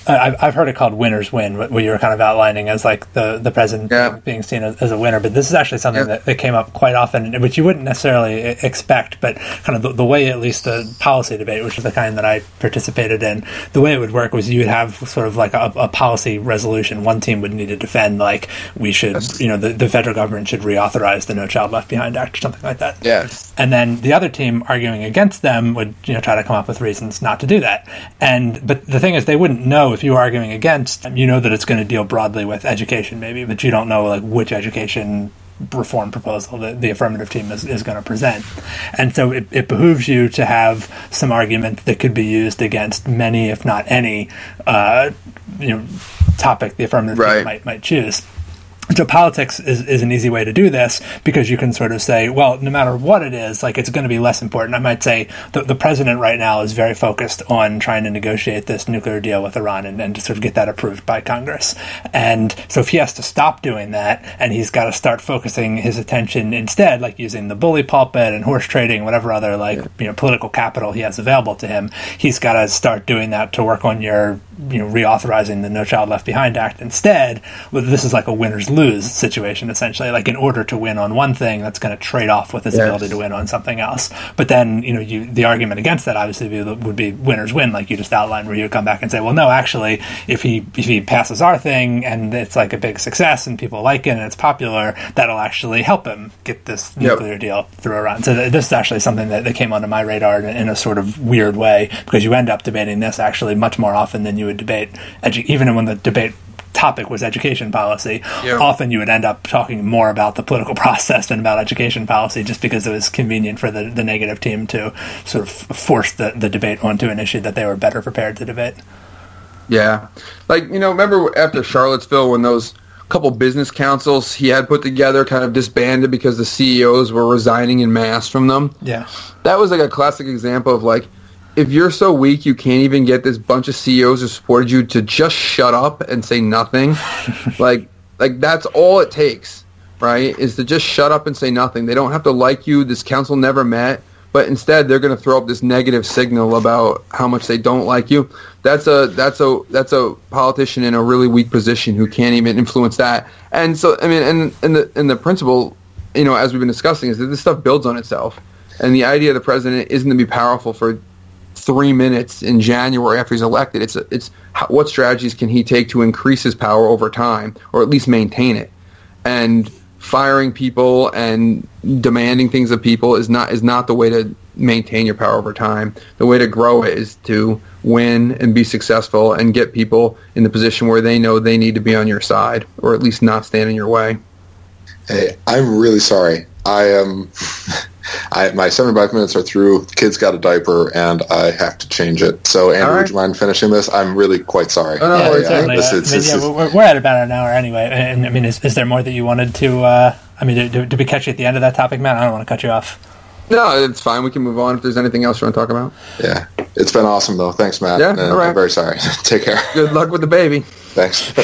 I've I've heard it called winner's win, what you were kind of outlining as like the, the president yeah. being seen as, as a winner. But this is actually something yeah. that, that came up quite often, which you wouldn't necessarily expect. But kind of the, the way, at least the policy debate, which is the kind that I participated in, the way it would work was you would have sort of like a, a policy resolution. One team would need to defend, like we should, yes. you know, the, the federal government should reauthorize the No Child Left Behind Act or something like that. Yes. And then the other team arguing against them would, you know, try to come up with reasons not to do that. And but the thing is, they wouldn't know if you were arguing against. You know that it's going to deal broadly with education, maybe, but you don't know like which education reform proposal that the affirmative team is, is going to present. And so it, it behooves you to have some argument that could be used against many, if not any, uh, you know, topic the affirmative right. team might might choose. So politics is, is an easy way to do this because you can sort of say, well, no matter what it is, like it's going to be less important. I might say the, the president right now is very focused on trying to negotiate this nuclear deal with Iran and, and to sort of get that approved by Congress. And so if he has to stop doing that and he's got to start focusing his attention instead, like using the bully pulpit and horse trading, whatever other like yeah. you know political capital he has available to him, he's got to start doing that to work on your you know reauthorizing the No Child Left Behind Act instead. Well, this is like a winner's lose situation, essentially. Like in order to win on one thing, that's going to trade off with his yes. ability to win on something else. But then, you know, you the argument against that obviously be, would be winners win, like you just outlined, where you would come back and say, well, no, actually, if he if he passes our thing and it's like a big success and people like it and it's popular, that'll actually help him get this yep. nuclear deal through Iran. So th- this is actually something that, that came onto my radar in, in a sort of weird way, because you end up debating this actually much more often than you would debate, edu- even when the debate topic was education policy, yeah. often you would end up talking more about the political process than about education policy, just because it was convenient for the, the negative team to sort of force the, the debate onto an issue that they were better prepared to debate. Yeah. Like, you know, remember after Charlottesville when those couple business councils he had put together kind of disbanded because the C E Os were resigning in mass from them? Yeah. That was like a classic example of like, if you're so weak you can't even get this bunch of C E Os who supported you to just shut up and say nothing, like like that's all it takes, right, is to just shut up and say nothing. They don't have to like you. This council never met, but instead they're going to throw up this negative signal about how much they don't like you. That's a that's a that's a politician in a really weak position who can't even influence that. And so I mean, and and the and the principle, you know, as we've been discussing, is that this stuff builds on itself. And the idea of the president isn't to be powerful for three minutes in January after he's elected. It's it's how, what strategies can he take to increase his power over time, or at least maintain it? And firing people and demanding things of people is not is not the way to maintain your power over time. The way to grow it is to win and be successful and get people in the position where they know they need to be on your side, or at least not stand in your way. Hey, I'm really sorry. I am. I, my seventy-five minutes are through. The kid's got a diaper, and I have to change it. So, Andrew, right. would you mind finishing this? I'm really quite sorry. Oh, no, yeah, yeah, certainly. This, it's, I mean, it's, yeah, it's, we're, we're at about an hour anyway. And I mean, is, is there more that you wanted to? Uh, I mean, did, did we catch you at the end of that topic, Matt? I don't want to cut you off. No, it's fine. We can move on if there's anything else you want to talk about. Yeah, it's been awesome though. Thanks, Matt. Yeah, all right. I'm very sorry. Take care. Good luck with the baby. Thanks.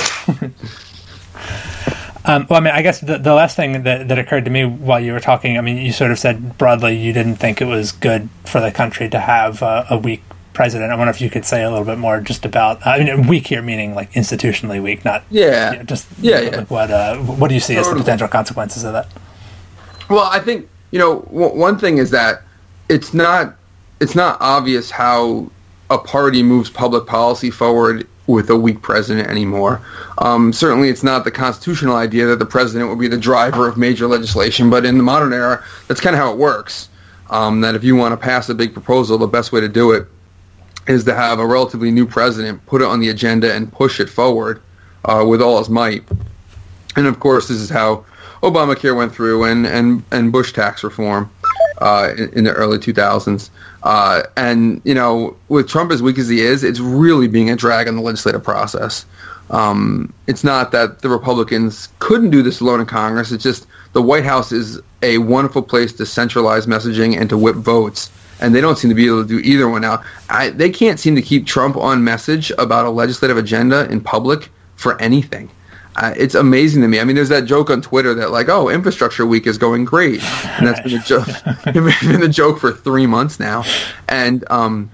Um, well, I mean, I guess the, the last thing that, that occurred to me while you were talking, I mean, you sort of said broadly you didn't think it was good for the country to have uh, a weak president. I wonder if you could say a little bit more just about, I mean, weak here meaning like institutionally weak, not yeah, you know, just yeah, you know, yeah. Like what uh, what do you see as the potential consequences of that? Well, I think you know w- one thing is that it's not it's not obvious how a party moves public policy forward with a weak president anymore. Um, certainly it's not the constitutional idea that the president will be the driver of major legislation, but in the modern era, that's kind of how it works. Um, that if you want to pass a big proposal, the best way to do it is to have a relatively new president put it on the agenda and push it forward uh, with all his might. And of course, this is how Obamacare went through and, and, and Bush tax reform uh, in, in the early two thousands. Uh, and, you know, with Trump as weak as he is, it's really being a drag on the legislative process. Um, it's not that the Republicans couldn't do this alone in Congress. It's just the White House is a wonderful place to centralize messaging and to whip votes. And they don't seem to be able to do either one now. I, they can't seem to keep Trump on message about a legislative agenda in public for anything. Uh, it's amazing to me. I mean, there's that joke on Twitter that like, oh, infrastructure week is going great. And that's been a joke, been a joke for three months now. And um,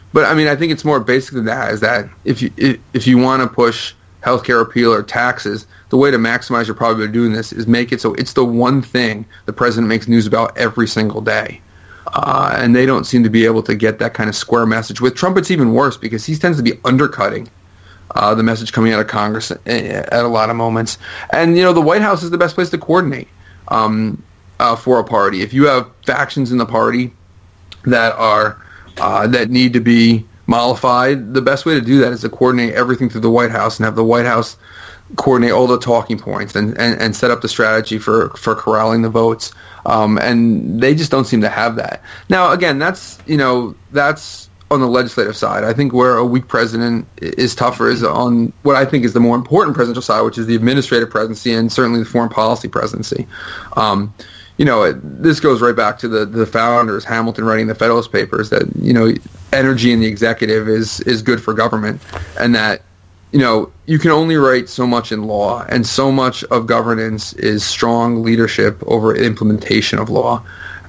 but I mean, I think it's more basic than that. Is that if you if, if you want to push healthcare repeal or taxes, the way to maximize your probability of doing this is make it so it's the one thing the president makes news about every single day. Uh, and they don't seem to be able to get that kind of square message. With Trump, it's even worse because he tends to be undercutting uh, the message coming out of Congress at a lot of moments. And, you know, the White House is the best place to coordinate um, uh, for a party. If you have factions in the party that are uh, that need to be mollified, the best way to do that is to coordinate everything through the White House and have the White House coordinate all the talking points and, and, and set up the strategy for, for corralling the votes. Um, and they just don't seem to have that. Now, again, that's, you know, that's on the legislative side. I think where a weak president is tougher is on what I think is the more important presidential side, which is the administrative presidency and certainly the foreign policy presidency. Um, you know, it, this goes right back to the, the founders, Hamilton writing the Federalist Papers, that, you know, energy in the executive is, is good for government, and that, you know, you can only write so much in law, and so much of governance is strong leadership over implementation of law.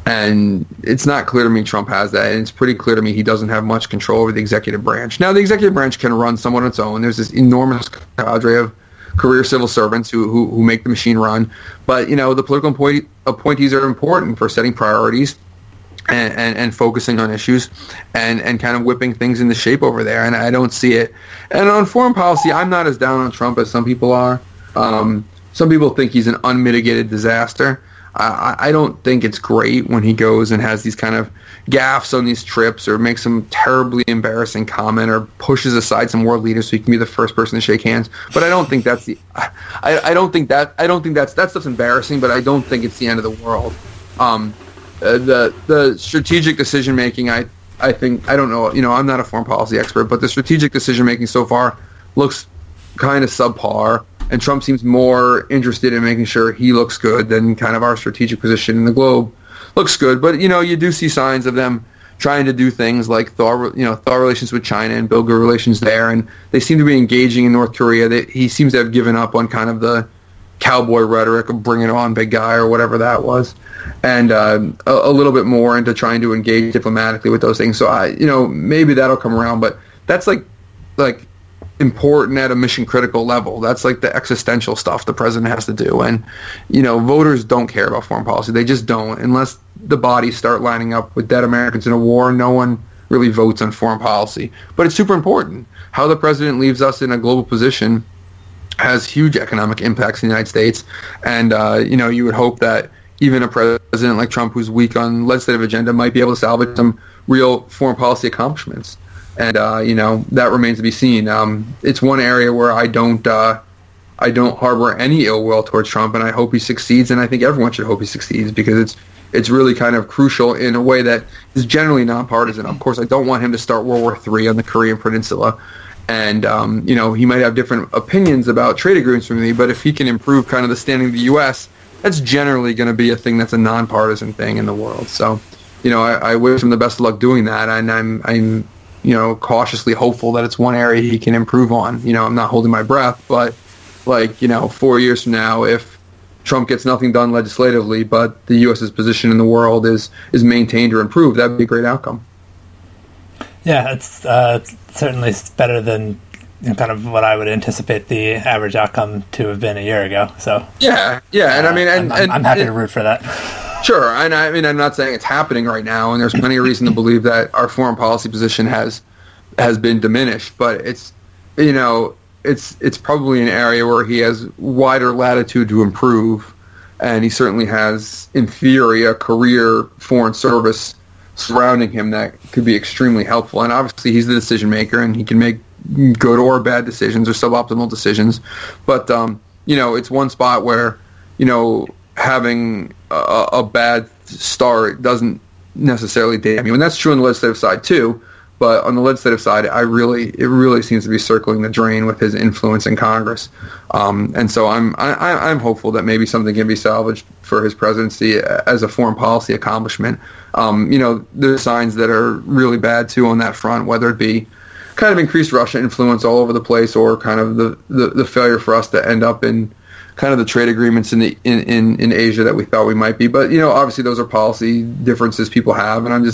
And it's not clear to me Trump has that, and it's pretty clear to me he doesn't have much control over the executive branch. Now, the executive branch can run somewhat on its own. There's this enormous cadre of career civil servants who, who, who make the machine run. But, you know, the political appoint- appointees are important for setting priorities and, and, and focusing on issues and, and kind of whipping things into shape over there. And I don't see it. And on foreign policy, I'm not as down on Trump as some people are. Um, some people think he's an unmitigated disaster. I, I don't think it's great when he goes and has these kind of gaffes on these trips or makes some terribly embarrassing comment or pushes aside some world leaders so he can be the first person to shake hands. But I don't think that's the. I, I don't think that. I don't think that's that stuff's embarrassing. But I don't think it's the end of the world. Um, uh, the the strategic decision making. I I think I don't know. You know, I'm not a foreign policy expert, but the strategic decision making so far looks kind of subpar. And Trump seems more interested in making sure he looks good than kind of our strategic position in the globe looks good. But, you know, you do see signs of them trying to do things like thaw, you know, thaw relations with China and build good relations there. And they seem to be engaging in North Korea. They, he seems to have given up on kind of the cowboy rhetoric of bring it on, big guy, or whatever that was, and uh, a, a little bit more into trying to engage diplomatically with those things. So, I, you know, maybe that'll come around. But that's like, like, important at a mission critical level. That's like the existential stuff the president has to do. And, you know, voters don't care about foreign policy. They just don't. Unless the bodies start lining up with dead Americans in a war, no one really votes on foreign policy. But it's super important. How the president leaves us in a global position has huge economic impacts in the United States. And, uh, you know, you would hope that even a president like Trump, who's weak on legislative agenda, might be able to salvage some real foreign policy accomplishments. And uh, you know, that remains to be seen. Um, it's one area where I don't, uh, I don't harbor any ill will towards Trump, and I hope he succeeds. And I think everyone should hope he succeeds because it's it's really kind of crucial in a way that is generally nonpartisan. Of course, I don't want him to start World War Three on the Korean Peninsula, and um, you know, he might have different opinions about trade agreements from me. But if he can improve kind of the standing of the U S, that's generally going to be a thing that's a nonpartisan thing in the world. So, you know, I, I wish him the best of luck doing that, and I'm I'm. you know, cautiously hopeful that it's one area he can improve on. You know, I'm not holding my breath, but like, you know, four years from now, if Trump gets nothing done legislatively, but the U S's position in the world is, is maintained or improved, that'd be a great outcome. Yeah, it's uh, certainly better than, you know, kind of what I would anticipate the average outcome to have been a year ago. So yeah, yeah, and uh, I mean, and, I'm, and, I'm happy and, to root for that. Sure, and I mean, I'm not saying it's happening right now, and there's plenty of reason to believe that our foreign policy position has has been diminished. But it's, you know, it's it's probably an area where he has wider latitude to improve, and he certainly has, in theory, a career foreign service surrounding him that could be extremely helpful. And obviously, he's the decision maker, and he can make good or bad decisions or suboptimal decisions. But um, you know, it's one spot where, you know, having a, a bad start doesn't necessarily damn you, and that's true on the legislative side too. But on the legislative side, I really, it really seems to be circling the drain with his influence in Congress, um, and so I'm, I, I'm hopeful that maybe something can be salvaged for his presidency as a foreign policy accomplishment. Um, you know, there's signs that are really bad too on that front, whether it be kind of increased Russia influence all over the place, or kind of the, the, the failure for us to end up in kind of the trade agreements in the in, in, in Asia that we thought we might be. But, you know, obviously those are policy differences people have, and I'm just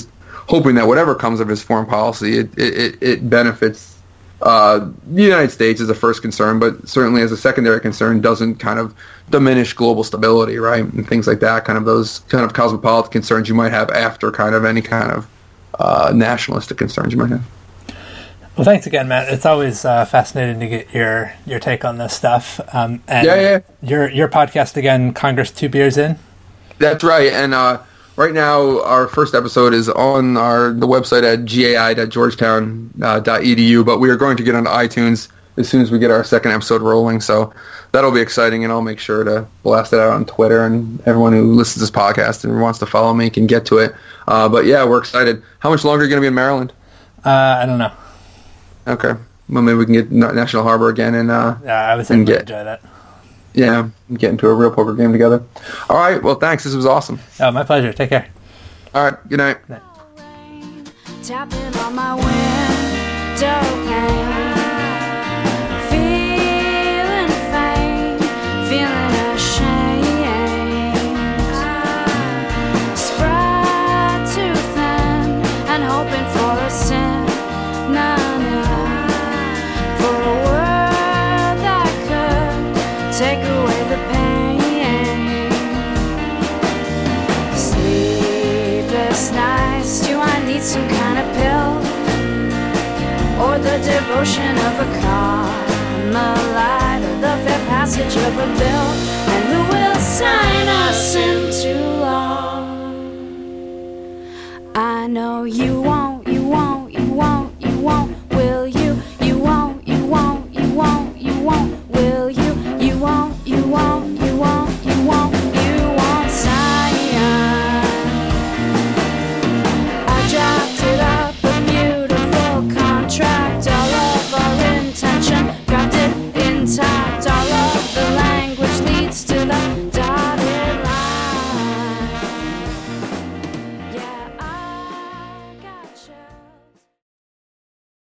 hoping that whatever comes of his foreign policy, it it, it benefits uh, the United States as a first concern, but certainly as a secondary concern, doesn't kind of diminish global stability, right, and things like that. Kind of those kind of cosmopolitan concerns you might have after kind of any kind of uh, nationalistic concerns you might have. Well, thanks again, Matt. It's always uh, fascinating to get your, your take on this stuff. Um, and yeah, yeah. Your your podcast again, Congress Two Beers In. That's right, and uh, right now our first episode is on our the website at g a i dot georgetown dot e d u, but we are going to get on iTunes as soon as we get our second episode rolling. So that'll be exciting, and I'll make sure to blast it out on Twitter, and everyone who listens to this podcast and wants to follow me can get to it. Uh, but yeah, we're excited. How much longer are you going to be in Maryland? Uh, I don't know. Okay. Well, maybe we can get National Harbor again and uh, yeah, I was able to enjoy that. Yeah, get into a real poker game together. All right. Well, thanks. This was awesome. Oh, my pleasure. Take care. All right. Good night. Good night. Tapping on my window pane, feeling faint, feeling ashamed, spread too thin, and hoping for a sin. Nah, nah. For a word that could take away the pain. Sleepless nights, do I need some kind of pill? Or the devotion of a Carmelite, or the fair passage of a bill? And who will sign us into law? I know you won't, you won't.